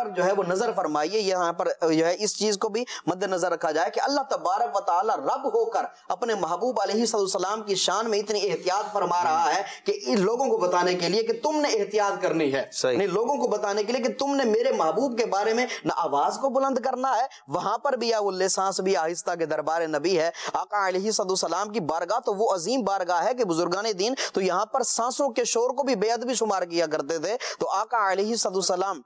نظر فرمائیے یہاں پر جو ہے اس چیز کو بھی مد نظر رکھا جائے کہ اللہ تبارک و تعالی رب ہو کر اپنے محبوب علیہ السلام کی شان میں اتنی احتیاط فرما رہا ہے کہ ان لوگوں کو بتانے کے لیے کہ تم نے احتیاط کرنی ہے، یعنی لوگوں کو بتانے کے لیے کہ تم نے میرے محبوب کے بارے میں نہ آواز کو بلند کرنا ہے، وہاں پر بھی یا وہ سانس بھی آہستہ کے دربار نبی ہے آقا علیہ السلام کی بارگاہ تو وہ عظیم بارگاہ ہے کہ بزرگان دین تو یہاں پر سانسوں کے شور کو بھی بے ادبی شمار کیا کرتے تھے، تو آقا علیہ السلام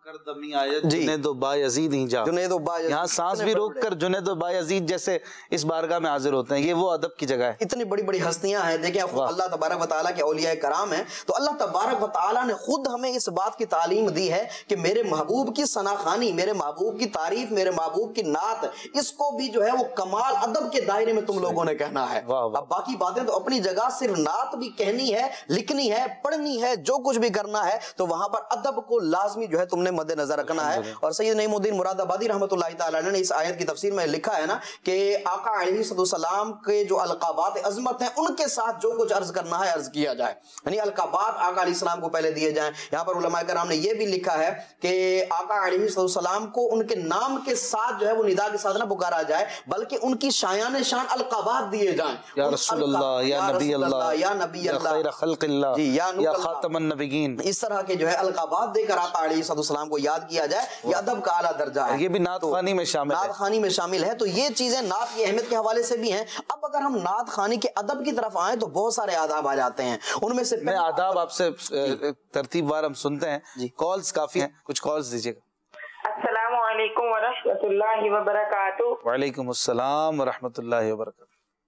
جنید و بایزید ہی جا،
جنید و بایزید
یہاں سانس بھی روک کر جنید و بایزید جیسے اس بارگاہ میں حاضر ہوتے ہیں، یہ وہ ادب کی جگہ ہے۔
اتنی بڑی بڑی ہستیاں ہیں، دیکھیں اللہ تبارک و تعالیٰ کے اولیاء کرام ہیں، تو اللہ تبارک و تعالیٰ نے خود ہمیں اس بات کی تعلیم دی ہے کہ میرے محبوب کی ثناخوانی، میرے محبوب کی تعریف، میرے محبوب کی نعت، اس کو بھی جو ہے وہ کمال ادب کے دائرے میں تم لوگوں نے کہنا ہے۔ اب باقی باتیں تو اپنی جگہ، صرف نعت بھی کہنی ہے، لکھنی ہے، پڑھنی ہے، جو کچھ بھی کرنا ہے تو وہاں پر ادب کو لازمی جو ہے تم نے مد نظر رکھنا ہے۔ اور سید نعیم الدین مراد آبادی رحمۃ اللہ تعالیٰ نے اس آیت کی تفسیر میں لکھا ہے نا کہ آقا علیہ السلام کے جو القابات عظمت ہیں ان کے ساتھ جو کچھ عرض کرنا ہے عرض کیا جائے، یعنی القابات آقا علیہ السلام کو پہلے دیے جائیں۔ یہاں پر علماء کرام نے یہ بھی لکھا ہے کہ آقا علیہ السلام کو ان کے نام کے ساتھ جو ہے وہ ندا کے ساتھ نہ پکارا جائے بلکہ ان کی شایان شان القابات دیے جائیں،
یا رسول اللہ، یا نبی اللہ،
یا نبی اللہ،
یا خیر خلق اللہ، یا خاتم النبیین،
اس طرح کے جو ہے القابات دے کر آقا علیہ السلام کو یاد کیا جائے، یہ ادب کا اعلیٰ درجہ ہے۔
یہ بھی نعت خوانی میں شامل ہے،
نعت خوانی میں شامل ہے، تو یہ چیزیں نعت کی اہمیت کے حوالے سے بھی ہیں۔ اب اگر ہم نعت خوانی کے ادب کی طرف آئیں تو بہت سارے آداب آ جاتے ہیں، ان میں سے
میں آداب آپ سے ترتیب وار ہم سنتے ہیں، کالز کافی ہیں، کچھ کالز دیجیے گا۔
السلام علیکم ورحمۃ اللہ وبرکاتہ۔
وعلیکم السلام ورحمۃ اللہ وبرکاتہ۔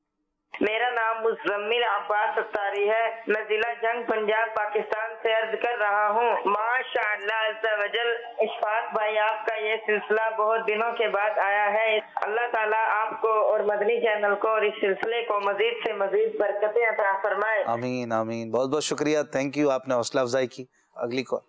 میرا نام مزمل عباس اتاری ہے، میں ضلع جنگ پنجاب پاکستان سے عرض کر رہا ہوں۔ ماشاء اللہ عز و جل اشفاق بھائی آپ کا یہ سلسلہ بہت دنوں کے بعد آیا ہے، اللہ تعالیٰ آپ کو اور مدنی چینل کو اور اس سلسلے کو مزید سے مزید برکتیں عطا فرمائے۔
آمین آمین، بہت بہت شکریہ، تھینک یو، آپ نے حوصلہ افزائی کی۔ اگلی کال۔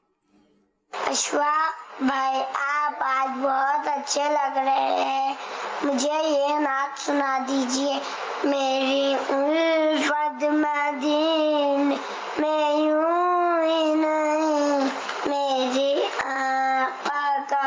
اشفاق بھائی آپ آج بہت اچھے لگ رہے ہیں، مجھے یہ نعت سنا دیجیے۔ میری الفت مدین میں یوں ہی نہیں، میرے آقا کا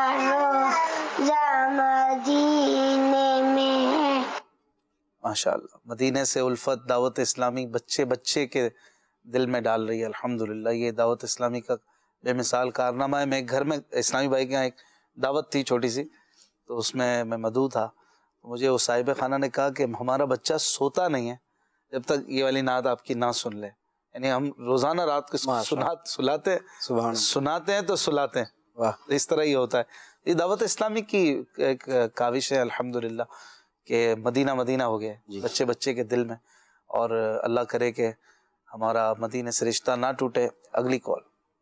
روضہ مدینے میں۔
ماشاءاللہ، مدینے سے الفت دعوت اسلامی بچے بچے کے دل میں ڈال رہی ہے، الحمدللہ۔ یہ دعوت اسلامی کا بے مثال کارنامہ ہے۔ میں گھر میں اسلامی بھائی کے یہاں ایک دعوت تھی چھوٹی سی، تو اس میں میں مدعو تھا، مجھے وہ صاحب خانہ نے کہا کہ ہمارا بچہ سوتا نہیں ہے جب تک یہ والی نعت آپ کی نہ سن لے، یعنی ہم روزانہ رات کو سنات سلاتے سناتے ہیں تو سلاتے ہیں، اس طرح ہی ہوتا ہے۔ یہ دعوت اسلامی کی ایک کاوش ہے الحمدللہ کہ مدینہ مدینہ ہو گیا ہے بچے بچے کے دل میں، اور اللہ کرے کہ ہمارا مدینے سے رشتہ نہ ٹوٹے۔ اگلی کال۔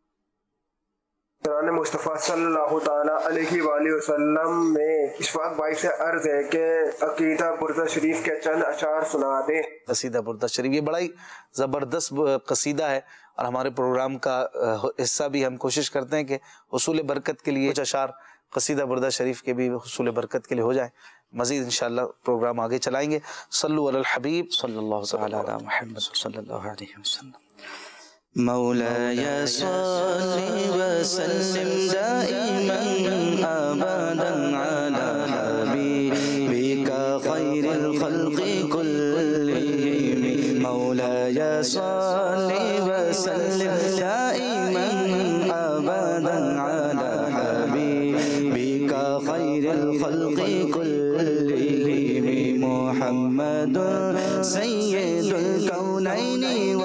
قرآن مصطفیٰ صلی اللہ تعالیٰ علیہ وآلہ وسلم میں اشفاق بھائی سے عرض ہے کہ عقیدہ بردہ شریف کے چند اشعار سنا دیں۔
قصیدہ بردہ شریف یہ بڑا ہی زبردست قصیدہ ہے، اور ہمارے پروگرام کا حصہ بھی ہم کوشش کرتے ہیں کہ حصول برکت کے لیے کچھ اشعار قصیدہ بردہ شریف کے بھی حصول برکت کے لیے ہو جائیں۔ مزید انشاءاللہ پروگرام آگے چلائیں گے۔ صلو علی الحبیب صلی اللہ تعالی علی محمد صلی اللہ علیہ وسلم۔
مولاي صل وسلم دائما ابدا على حبيبك خير الخلق كلهم مولاي صل وسلم دائما ابدا على حبيبك خير الخلق كلهم محمد سيد الكونين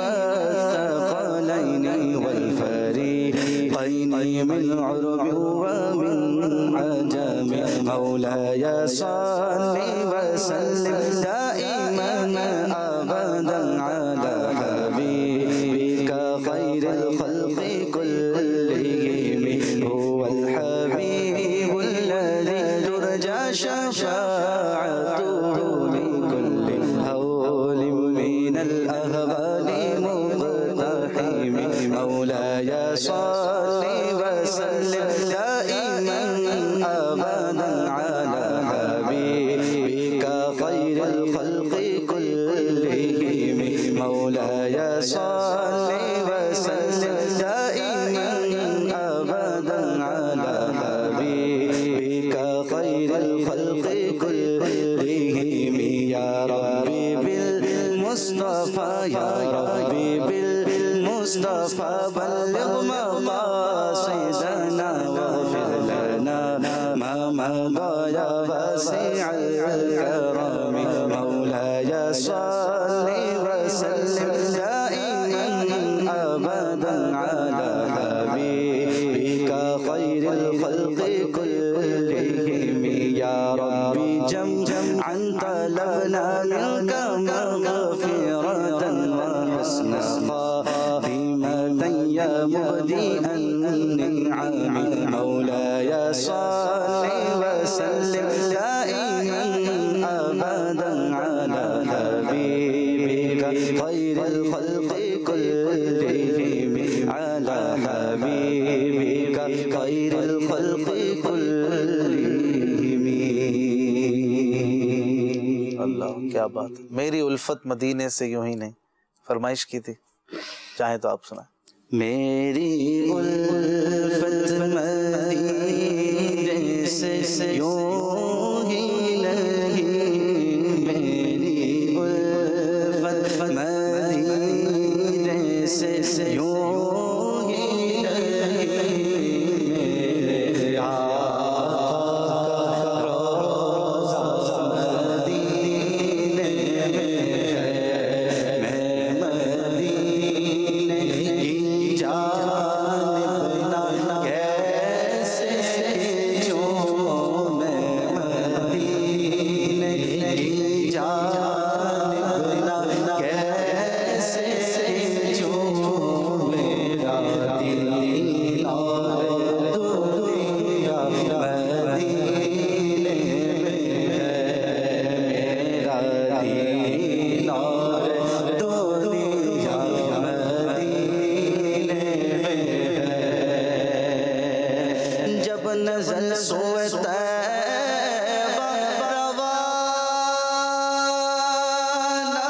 والفريقين من عرب ومن عجم مولاي صل وسلم دائما ابدا على حبيبك خير الخلق كلهم هو الحبيب الذي ترجى شفاعته لكل هول من الاهوال مقتحم مولاي صل وسلم دائما ابدا على حبيبك خير الخلق كلهم مولاي صل وسلم دائما ابدا على حبيبك ربی بالمصطفى بلغ مقاصدنا واغفر لنا ما مضى يا واسع الكرم مولاي صل وسلم دائما ابدا على حبيبك خير الخلق كلهم يا ربي جمعا طلبنا منك مغفرة وحسن خاتمة يا مبدئ النعم مولاي صل وسلم دائما ابدا على حبيبك خير الخلق كلهم على حبيبك خير الخلق كلهم.
اللہ کیا بات ہے. میری الفت مدینے سے یوں ہی نہیں فرمائش کی تھی, چاہیں تو آپ سنائیں.
میری الفت مدینے سے یوں ہی نہیں, میری الفت مدینے سے یوں ہی نہیں, میرے آقا روضہ مدینے میں ہے, میں مدینے کی جانب نہ کیسے جوں, میں مدینے کی جانب نہ کیسے جوں, میرا دل اور دنیا مدینے میں ہے, میرا دل اور دنیا مدینے میں ہے. جب نظر سوئے طیبہ روانہ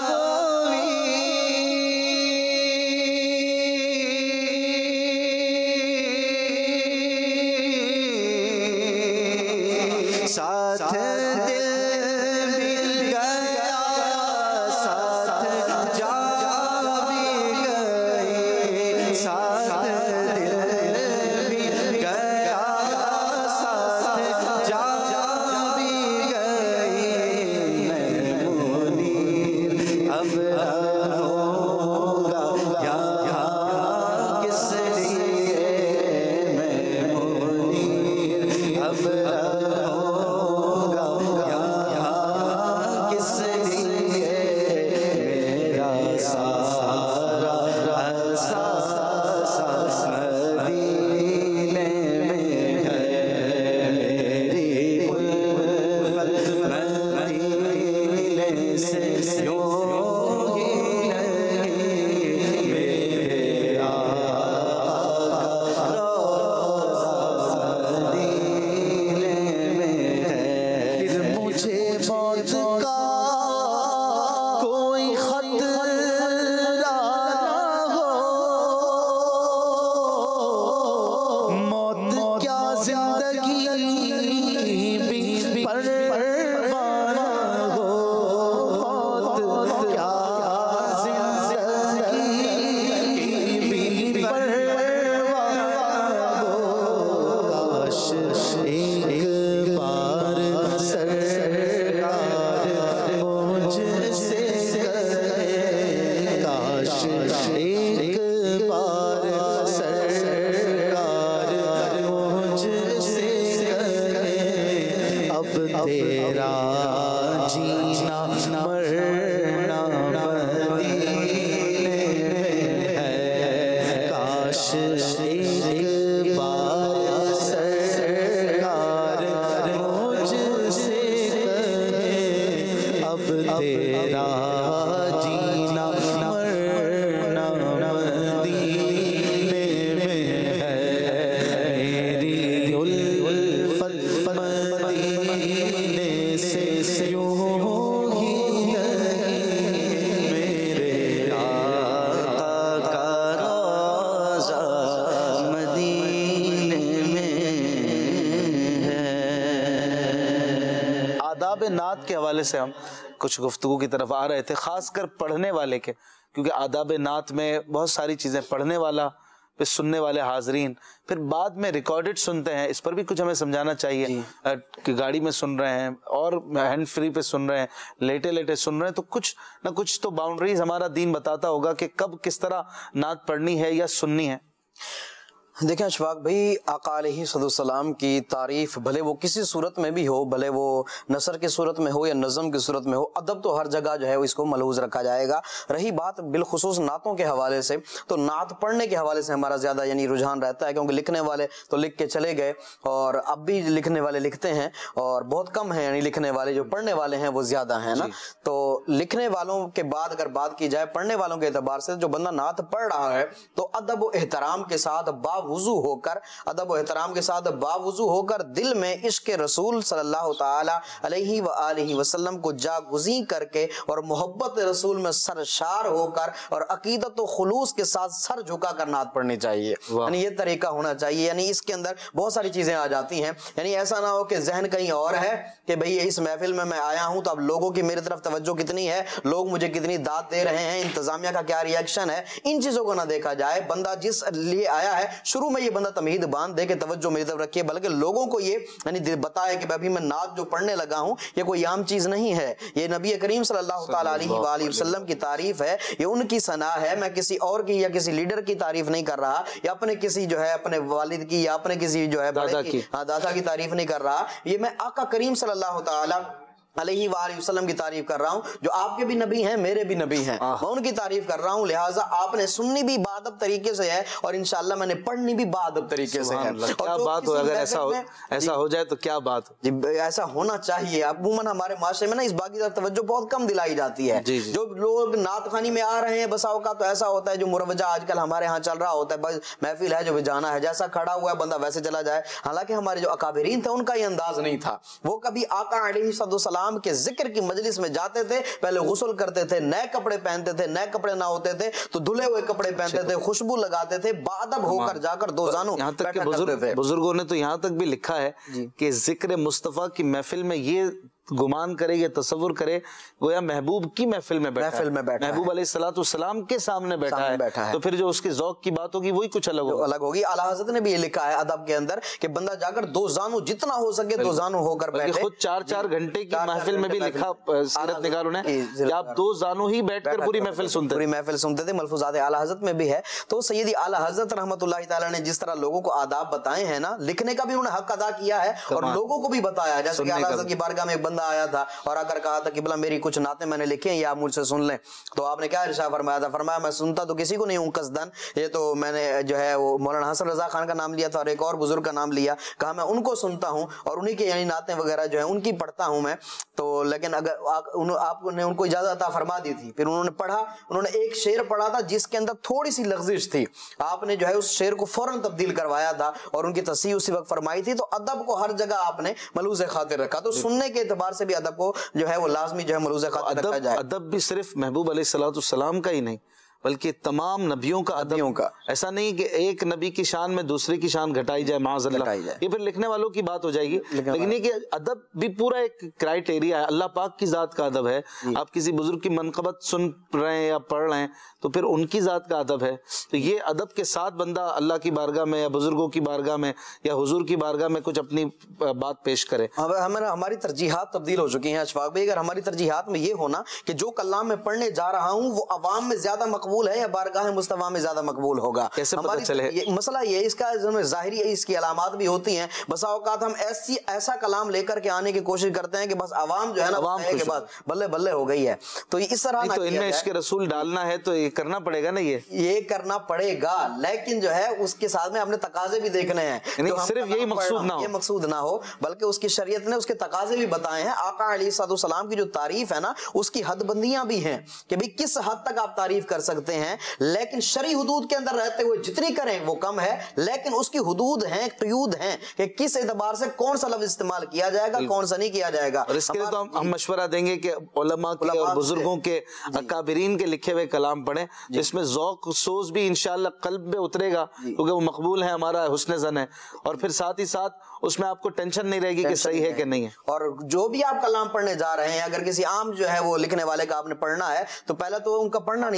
ہوئی, ساتھ دل بھی گیا, ساتھ جان بھی گئی, ساتھ دل بھی گیا, ساتھ جان بھی گئی, میں منیر اب رہوں گا یہاں کس لیے, میں منیر اب رہوں گا یہاں کس لیے, میرا سارا احساس مدینے میں ہے, میری الفت مدینے سے یوں ہی نہیں, میرے آقا روضہ مدینے میں ہے. پھر مجھے موت کا کوئی خطرہ نہ ہو, موت کیا زندگی بھی پرواہ نہ ہو, موت کیا زندگی بھی پرواہ نہ ہو, کاش ایک بار سرکار مجھ سے کہے, کاش ایک بار سرکار مجھ سے کہے, اب تیرا جینا مرنا مدینے میں ہے, کاش ایک بار سرکار مجھ سے کہے, اب تیرا جینا مرنا مدینے میں ہے, میری الفت مدینے سے یوں ہی نہیں, میرے آقا کا روضہ مدینے میں ہے.
آداب نعت کے حوالے سے ہم کچھ گفتگو کی طرف آ رہے تھے, خاص کر پڑھنے والے کے, کیونکہ آداب نعت میں بہت ساری چیزیں، پڑھنے والا، پھر سننے والے حاضرین، پھر بعد میں ریکارڈڈ سنتے ہیں، اس پر بھی کچھ ہمیں سمجھانا چاہیے کہ گاڑی میں سن رہے ہیں اور ہینڈ فری پہ سن رہے ہیں، لیٹے لیٹے سن رہے ہیں، تو کچھ نہ کچھ تو باؤنڈریز ہمارا دین بتاتا ہوگا کہ کب کس طرح نعت پڑھنی ہے یا سننی ہے۔
دیکھیں اشفاق بھائی، آقا علیہ السلام کی تعریف بھلے وہ کسی صورت میں بھی ہو، بھلے وہ نثر کی صورت میں ہو یا نظم کی صورت میں ہو، ادب تو ہر جگہ جو ہے اس کو ملحوظ رکھا جائے گا۔ رہی بات بالخصوص نعتوں کے حوالے سے، تو نعت پڑھنے کے حوالے سے ہمارا زیادہ یعنی رجحان رہتا ہے، کیونکہ لکھنے والے تو لکھ کے چلے گئے اور اب بھی لکھنے والے لکھتے ہیں اور بہت کم ہیں، یعنی لکھنے والے، جو پڑھنے والے ہیں وہ زیادہ ہیں نا۔ تو لکھنے والوں کے بعد اگر بات کی جائے پڑھنے والوں کے اعتبار سے، جو بندہ نعت پڑھ رہا ہے تو ادب و احترام کے ساتھ باوضو ہو کر ادب و احترام کے ساتھ باوضو ہو کر دل میں عشق رسول صلی اللہ تعالی علیہ وآلہ وسلم کو جاگزیں کر کے اور محبت رسول میں سرشار ہو کر اور عقیدت و خلوص کے ساتھ سر جھکا کر نعت پڑھنی چاہیے، یعنی یہ طریقہ ہونا چاہیے۔ یعنی اس کے اندر بہت ساری چیزیں آ جاتی ہیں، یعنی ایسا نہ ہو کہ ذہن کہیں اور ہے کہ بھئی اس محفل میں میں آیا ہوں تو اب لوگوں کی میری طرف توجہ کتنی ہے، لوگ مجھے کتنی داد دے رہے ہیں، انتظامیہ کا کیا ری ایکشن ہے، ان چیزوں کو نہ دیکھا جائے۔ بندہ جس لیے آیا ہے شروع میں یہ بندہ تمہید باندھ دے کہ توجہ میری طرف رکھیے، بلکہ لوگوں کو یہ یعنی بتائے کہ ابھی میں نعت جو پڑھنے لگا ہوں یہ کوئی عام چیز نہیں ہے، یہ نبی کریم صلی اللہ تعالی علیہ وآلہ وسلم کی تعریف ہے، یہ ان کی ثنا ہے، میں کسی اور کی یا کسی لیڈر کی تعریف نہیں کر رہا، یا اپنے کسی جو ہے اپنے والد کی یا اپنے کسی جو ہے
دادا کی
ہاں دادا کی تعریف نہیں کر رہا، یہ میں آقا کریم صلی اللہ تعالی علیہ وآلہ وسلم کی تعریف کر رہا ہوں، جو آپ کے بھی نبی ہیں میرے بھی نبی ہیں، میں ان کی تعریف کر رہا ہوں، لہٰذا آپ نے سننی بھی بادب طریقے سے ہے اور انشاءاللہ میں نے پڑھنی بھی بادب طریقے سے ہے۔
کیا بات ہو، اگر ایسا ہو ایسا ہو جائے تو کیا بات
جی ایسا ہونا چاہیے۔ عموماً ہمارے معاشرے میں نا اس باقی طرف توجہ بہت کم دلائی جاتی ہے، جو لوگ نعت خوانی میں آ رہے ہیں بسا اوقات تو ایسا ہوتا ہے جو مروجہ آج کل ہمارے ہاں چل رہا ہوتا ہے، بس محفل ہے جو بھی جانا ہے، جیسا کھڑا ہوا ہے بندہ ویسے چلا جائے، حالانکہ ہمارے جو اکابرین تھے ان کا یہ انداز نہیں تھا، وہ کبھی آقا علیہ السلام کے ذکر کی مجلس میں جاتے تھے، پہلے غسل کرتے تھے، نئے کپڑے پہنتے تھے، نئے کپڑے نہ ہوتے تھے تو دھلے ہوئے کپڑے پہنتے تھے، خوشبو لگاتے تھے، بادب ہو کر جا کر دو زانوں
یہاں تک کہ بزرگوں نے تو یہاں تک بھی لکھا ہے کہ ذکر مصطفیٰ کی محفل میں یہ گمان کرے، یہ تصور کرے گویا محبوب کی محفل میں بیٹھا
محفل میں بیٹھا
محبوب علیہ الصلوۃ والسلام کے سامنے بیٹھا ہے، تو پھر جو اس کے ذوق کی بات ہوگی وہی کچھ الگ
الگ ہوگی۔ اعلیٰ حضرت نے بھی یہ لکھا ہے ادب کے اندر کہ بندہ جا کر دو زانوں جتنا ہو سکے دو زانوں ہو کر بیٹھے،
خود چار چار گھنٹے کی محفل میں بھی لکھا سیرت نگاروں نے کہ آپ دو زانوں ہی بیٹھ کر پوری محفل سنتے
پوری محفل سنتے تھے، ملفوظات اعلیٰ حضرت میں بھی ہے۔ تو سیدی اعلیٰ حضرت رحمۃ اللہ تعالیٰ نے جس طرح لوگوں کو آداب بتائے ہیں نا، لکھنے کا بھی انہوں نے حق ادا کیا ہے اور لوگوں کو بھی بتایا، جیسے کہ اعلیٰ حضرت کی بارگاہ میں ایک بندہ آیا تھا اور آ کر کہا تھا کہ بلا میری کچھ نعتیں میں نے لکھی ہیں یا آپ مجھ سے سن لیں، تو آپ نے کیا ارشاد فرمایا تھا؟ فرمایا میں سنتا تو کسی کو نہیں ہوں قصدن، یہ تو میں نے جو ہے وہ مولانا حسن رضا خان کا نام لیا تھا اور ایک اور بزرگ کا نام لیا، کہا میں ان کو سنتا ہوں اور انہی کے یعنی نعتیں وغیرہ جو ہیں ان کی پڑھتا ہوں میں، تو لیکن اگر آپ نے ان کو اجازت عطا فرما دی تھی، پھر انہوں نے پڑھا، انہوں نے ایک شعر پڑھا تھا جس کے اندر تھوڑی سی لغزش تھی، آپ نے جو ہے اس شعر کو فوراً تبدیل کروایا تھا اور ان کی تصحیح اسی وقت فرمائی تھی۔ تو ادب کو ہر جگہ آپ نے ملحوظ خاطر رکھا، تو سننے کے اعتبار سے بھی ادب کو جو ہے وہ لازمی جو ہے ملحوظ خاطر رکھا جائے۔
ادب بھی صرف محبوب علیہ الصلوۃ والسلام کا ہی نہیں بلکہ تمام نبیوں کا ادب کا، ایسا نہیں کہ ایک نبی کی شان میں دوسرے کی شان گھٹائی جائے، معاذ اللہ، یہ پھر لکھنے والوں کی بات ہو جائے گی، لیکن یہ کہ ادب بھی پورا ایک کرائیٹیریا ہے، اللہ پاک کی ذات کا ادب ہے۔ آپ کسی بزرگ کی منقبت سن رہے ہیں یا پڑھ رہے ہیں تو پھر ان کی ذات کا ادب ہے، تو یہ ادب کے ساتھ بندہ اللہ کی بارگاہ میں یا بزرگوں کی بارگاہ میں یا حضور کی بارگاہ میں کچھ اپنی بات پیش کرے۔
ہماری ترجیحات تبدیل ہو چکی ہیں اشفاق بھائی، اگر ہماری ترجیحات میں یہ ہونا کہ جو کلام میں پڑھنے جا رہا ہوں وہ عوام میں زیادہ مقبول ہے یا بارگاہ مصطفیٰ میں زیادہ مقبول ہوگا،
کیسے پتہ چلے؟
مسئلہ یہ اس کا ظاہری اس کی علامات بھی ہوتی ہیں، بسا اوقات ہم ایسی ایسا کلام لے کر کے آنے کی کوشش کرتے ہیں کہ بس عوام جو ہے نا عوام کے بعد بلے بلے ہو گئی ہے، تو اس طرح
تو ان میں عشق رسول ڈالنا ہے تو یہ کرنا پڑے گا نا، یہ
یہ کرنا پڑے گا، لیکن جو ہے اس کے ساتھ میں اپنے تقاضے بھی دیکھنے ہیں،
صرف یہی مقصود نہ ہو
یہ مقصود نہ ہو بلکہ اس کی شریعت نے اس کے تقاضے بھی بتائے ہیں۔ آقا علیہ السلام کی جو تعریف ہے نا اس کی حد بندیاں بھی ہیں کہ بھئی کس حد تک آپ تعریف کر سکتے ہیں، لیکن شرعی حدود کے اندر رہتے ہوئے جتنی کریں وہ کم ہے، لیکن اس کی حدود ہیں، قیود ہیں کہ کس اعتبار سے کون سا لفظ استعمال کیا جائے گا، کون سا نہیں کیا جائے گا۔
اور اس کے لیے تو ہم مشورہ دیں گے کہ علماء کے اور بزرگوں کے اکابرین کے لکھے ہوئے کلام پڑھیں، جس میں ذوق سوز بھی انشاءاللہ قلب میں اترے گا کیونکہ وہ مقبول ہے، ہمارا حسن زن ہے، اور پھر ساتھ ہی ساتھ اس میں آپ کو ٹینشن نہیں رہے گی کہ صحیح ہے کہ نہیں ہے۔
اور جو بھی آپ کلام پڑھنے جا رہے ہیں، اگر کسی عام جو ہے وہ لکھنے والے کا آپ نے پڑھنا ہے تو پہلے تو ان کا پڑھنا نہیں چاہیے نا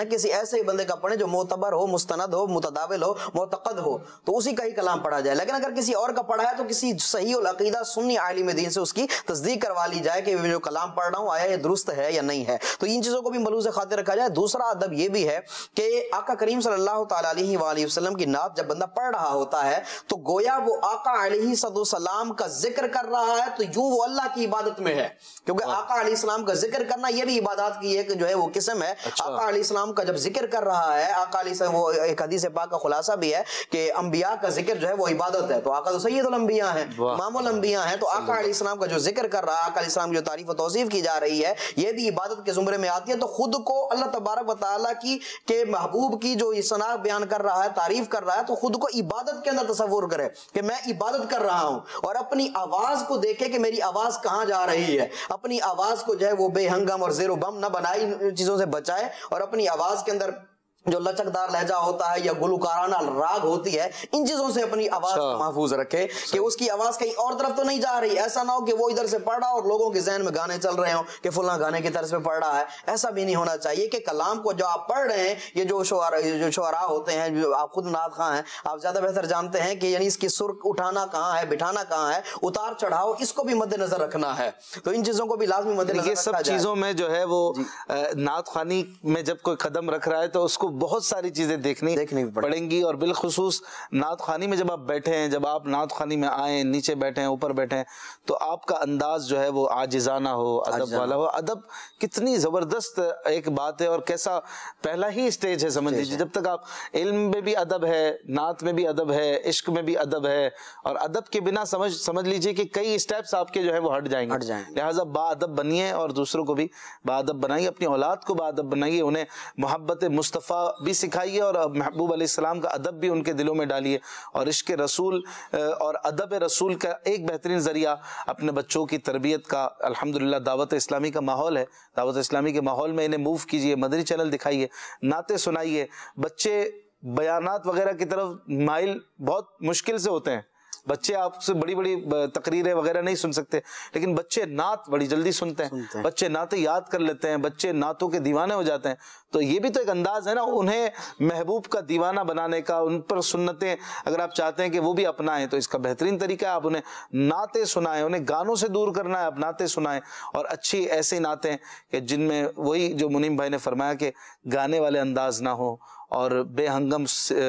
کسی ایسے ہی بندے کا پڑھیں جو معتبر ہو، مستند ہو، متداول ہو، معتقد ہو، تو اسی کا ہی کلام پڑھا جائے. لیکن اگر کسی اور کا پڑھا ہے تو کسی صحیح العقیدہ سنی عالم دین سے اس کی تصدیق کروا لی جائے کہ میں جو کلام پڑھ رہا ہوں آیا یہ درست ہے یا نہیں ہے. تو ان چیزوں کو بھی ملحوظ خاطر رکھا جائے. دوسرا ادب یہ بھی ہے کہ آقا کریم صلی اللہ تعالی علیہ وآلہ وسلم کی نعت جب بندہ پڑھ رہا ہوتا ہے تو گویا وہ آقا علیہ السلام کا ذکر کر رہا ہے تو یوں وہ اللہ کی عبادت میں ہے، کیونکہ آقا علیہ السلام کا ذکر کرنا یہ بھی عبادات کی ایک جو ہے وہ قسم ہے. آقا علیہ السلام کا جب ذکر کر رہا ہے، آقا علیہ السلام، وہ ایک حدیث پاک کا خلاصہ بھی ہے کہ انبیاء کا ذکر جو ہے وہ عبادت ہے. تو آقا تو سید الانبیاء ہیں، امام الانبیاء ہیں، تو آقا علیہ السلام کا جو ذکر کر رہا ہے، آقا علیہ السلام کی جو تعریف و توصیف کی جا رہی ہے یہ بھی عبادت کے زمرے میں آتی ہے. تو خود کو اللہ تبارک و تعالیٰ کی کہ محبوب کی جو ثنا بیان کر رہا ہے، تعریف کر رہا ہے، تو خود کو عبادت کے اندر تصور کرے کہ میں عبادت کر رہا ہوں، اور اپنی آواز کو دیکھے کہ میری آواز کہاں جا رہی ہے. اپنی آواز کو جو ہے وہ بے ہنگم اور زیر و بم نہ بنائے، ان چیزوں سے بچائے، اور اپنی آواز کے اندر جو لچکدار لہجہ ہوتا ہے یا گلوکارانہ راگ ہوتی ہے ان چیزوں سے اپنی آواز کو محفوظ رکھے کہ اس کی آواز کہیں اور طرف تو نہیں جا رہی. ایسا نہ ہو کہ وہ ادھر سے پڑھ رہا اور لوگوں کے ذہن میں گانے چل رہے ہوں کہ فلاں گانے کی طرز پہ پڑھ رہا ہے. ایسا بھی نہیں ہونا چاہیے کہ کلام کو جو آپ پڑھ رہے ہیں، یہ جو شعراء جو شعراء ہوتے ہیں، جو آپ خود نعت خواں ہیں، آپ زیادہ بہتر جانتے ہیں کہ یعنی اس کی سر اٹھانا کہاں ہے، بٹھانا کہاں ہے، اتار چڑھاؤ اس کو بھی مد نظر رکھنا ہے. تو ان چیزوں کو بھی لازمی مد نظر
یہ سب چیزوں میں جو ہے وہ نعت خوانی میں جب کوئی قدم رکھ رہا ہے تو اس کو بہت ساری چیزیں دیکھنی پڑیں گی. اور بالخصوص نعت خوانی میں جب آپ بیٹھے ہیں، جب آپ نعت خوانی میں آئیں، نیچے بیٹھے ہیں، اوپر بیٹھے ہیں، تو آپ کا انداز جو ہے وہ عاجزانہ ہو، ادب والا ہو. ادب کتنی زبردست ایک بات ہے اور کیسا پہلا ہی اسٹیج ہے سمجھ لیجیے. جب تک آپ علم میں بھی ادب ہے، نعت میں بھی ادب ہے، عشق میں بھی ادب ہے، اور ادب کے بنا سمجھ سمجھ لیجیے کہ کئی اسٹیپس آپ کے جو ہے وہ ہٹ جائیں گے. لہٰذا با ادب بنیے اور دوسروں کو بھی با ادب بنائیے، اپنی اولاد کو با ادب بنائیے، انہیں محبت مصطفیٰ بھی سکھائیے اور محبوب علیہ السلام کا ادب بھی ان کے دلوں میں ڈالیے. اور عشق رسول اور ادب رسول کا ایک بہترین ذریعہ اپنے بچوں کی تربیت کا الحمدللہ دعوت اسلامی کا ماحول ہے. دعوت اسلامی کے ماحول میں انہیں موو کیجئے، مدنی چینل دکھائیے، نعتیں سنائیے. بچے بیانات وغیرہ کی طرف مائل بہت مشکل سے ہوتے ہیں. بچے آپ سے بڑی بڑی تقریریں وغیرہ نہیں سن سکتے، لیکن بچے نعت بڑی جلدی سنتے ہیں، بچے نعتیں یاد کر لیتے ہیں، بچے نعتوں کے دیوانے ہو جاتے ہیں. تو یہ بھی تو ایک انداز ہے نا انہیں محبوب کا دیوانہ بنانے کا. ان پر سنتیں اگر آپ چاہتے ہیں کہ وہ بھی اپنائیں تو اس کا بہترین طریقہ ہے آپ انہیں نعتیں سنائیں. انہیں گانوں سے دور کرنا ہے، آپ نعتیں سنائیں، اور اچھی ایسی نعتیں کہ جن میں وہی جو منیم بھائی نے فرمایا کہ گانے والے انداز نہ ہو اور بے ہنگم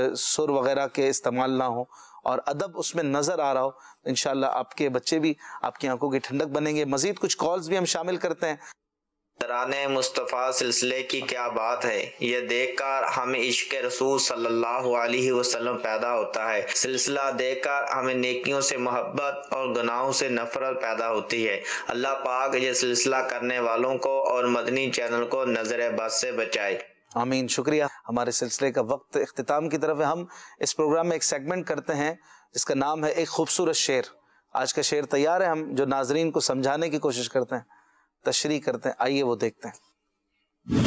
سر وغیرہ کے استعمال نہ ہو، اور ادب اس میں نظر آ رہا ہو. انشاءاللہ آپ کے بچے بھی آپ کی آنکھوں کی ٹھنڈک بنیں گے. مزید کچھ کالز بھی ہم شامل کرتے ہیں.
ترانے مصطفیٰ سلسلے کی کیا بات ہے، یہ دیکھ کر ہمیں عشق رسول صلی اللہ علیہ وسلم پیدا ہوتا ہے. سلسلہ دیکھ کر ہمیں نیکیوں سے محبت اور گناہوں سے نفرت پیدا ہوتی ہے. اللہ پاک یہ سلسلہ کرنے والوں کو اور مدنی چینل کو نظر بد سے بچائے.
آمین. شکریہ. ہمارے سلسلے کا وقت اختتام کی طرف ہے. ہم اس پروگرام میں ایک سیگمنٹ کرتے ہیں جس کا نام ہے ایک خوبصورت شعر. آج کا شعر تیار ہے، ہم جو ناظرین کو سمجھانے کی کوشش کرتے ہیں، تشریح کرتے ہیں. آئیے وہ دیکھتے ہیں.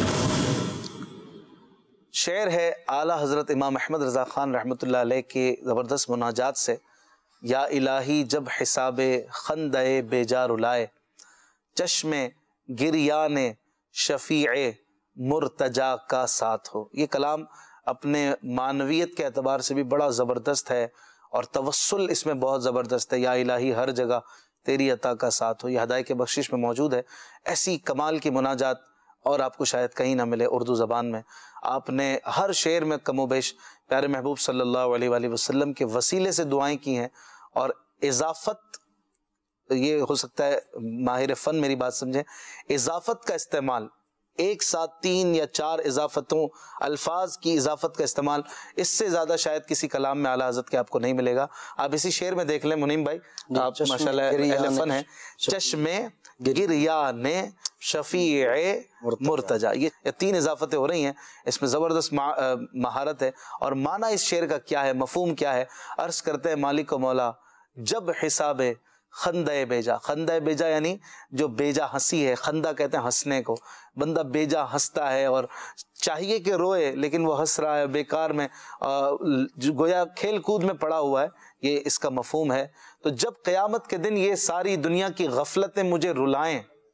شعر ہے اعلیٰ حضرت امام احمد رضا خان رحمۃ اللہ علیہ کے زبردست مناجات سے. یا الہی جب حساب خندہ بیجا رلائے، چشم گریان شفیع مرتجا کا ساتھ ہو. یہ کلام اپنے معنویت کے اعتبار سے بھی بڑا زبردست ہے اور توسل اس میں بہت زبردست ہے. یا الہی ہر جگہ تیری عطا کا ساتھ ہو، یہ ہدایت کے بخشش میں موجود ہے. ایسی کمال کی مناجات اور آپ کو شاید کہیں نہ ملے اردو زبان میں. آپ نے ہر شعر میں کم و بیش پیارے محبوب صلی اللہ علیہ وآلہ وسلم کے وسیلے سے دعائیں کی ہیں. اور اضافت، یہ ہو سکتا ہے ماہر فن میری بات سمجھیں، اضافت کا استعمال، ایک ساتھ تین یا چار اضافتوں، الفاظ کی اضافت کا استعمال، اس سے زیادہ شاید کسی کلام میں اعلیٰ حضرت کے آپ کو نہیں ملے گا. آپ اسی شعر میں دیکھ لیں منیم بھائی، آپ ماشاءاللہ اہل فن ہیں. چشم گریان شفیع مرتجا، یہ تین اضافتیں ہو رہی ہیں. اس میں زبردست مہارت ہے. اور معنی اس شعر کا کیا ہے، مفہوم کیا ہے، عرض کرتے ہیں مالک و مولا جب حساب خندہ بیجا. خندہ بیجا یعنی جو بیجا ہنسی ہے، خندہ کہتے ہیں ہنسنے کو. بندہ بیجا ہنستا ہے اور چاہیے کہ روئے لیکن وہ ہنس رہا ہے بیکار میں، گویا کھیل کود میں پڑا ہوا ہے. یہ اس کا مفہوم ہے. تو جب قیامت کے دن یہ ساری دنیا کی غفلتیں مجھے رلائیں،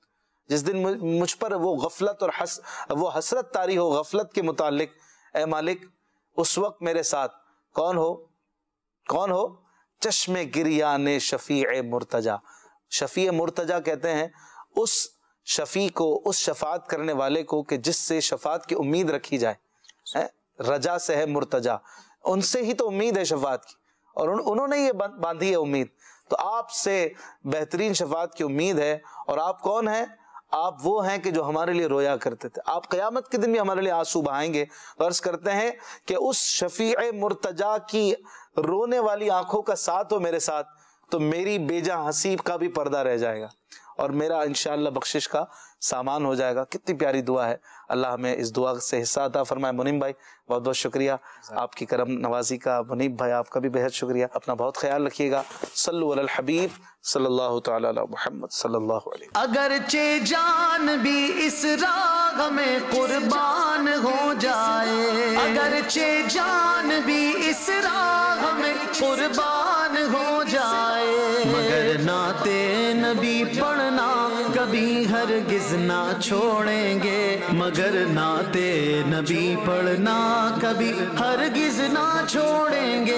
جس دن مجھ پر وہ غفلت اور حس وہ حسرت طاری ہو غفلت کے متعلق، اے مالک اس وقت میرے ساتھ کون ہو کون ہو چشم گریان شفیع مرتجا. شفیع مرتجا کہتے ہیں اس شفیع کو، اس شفاعت کرنے والے کو کہ جس سے شفاعت کی امید رکھی جائے. رجا سے ہے مرتجا، ان سے ہی تو امید ہے شفاعت کی، اور انہوں نے یہ باندھی ہے امید. تو آپ سے بہترین شفاعت کی امید ہے. اور آپ کون ہیں؟ آپ وہ ہیں کہ جو ہمارے لیے رویا کرتے تھے. آپ قیامت کے دن بھی ہمارے لیے آنسو بہائیں گے. عرض کرتے ہیں کہ اس شفیع مرتجا کی رونے والی آنکھوں کا ساتھ ہو میرے ساتھ، تو میری بیجا حسیب کا بھی پردہ رہ جائے گا اور میرا انشاءاللہ بخشش کا سامان ہو جائے گا. کتنی پیاری دعا ہے. اللہ ہمیں اس دعا سے حصہ عطا فرمائے. منیم بھائی بہت بہت شکریہ آپ کی کرم نوازی کا. منیب بھائی آپ کا بھی بہت شکریہ. اپنا بہت خیال رکھیے گا. صلو علی الحبیب صلی اللہ تعالی علی محمد صلی اللہ علیہ وسلم.
اگرچہ جان بھی اس راہ میں قربان ہو جائے، اگرچہ جان بھی اس راہ میں قربان ہو جائے، مگر نعت نبی پڑھنا کبھی ہرگز نہ چھوڑیں گے، مگر نعت نبی پڑھنا کبھی ہرگز نہ چھوڑیں گے.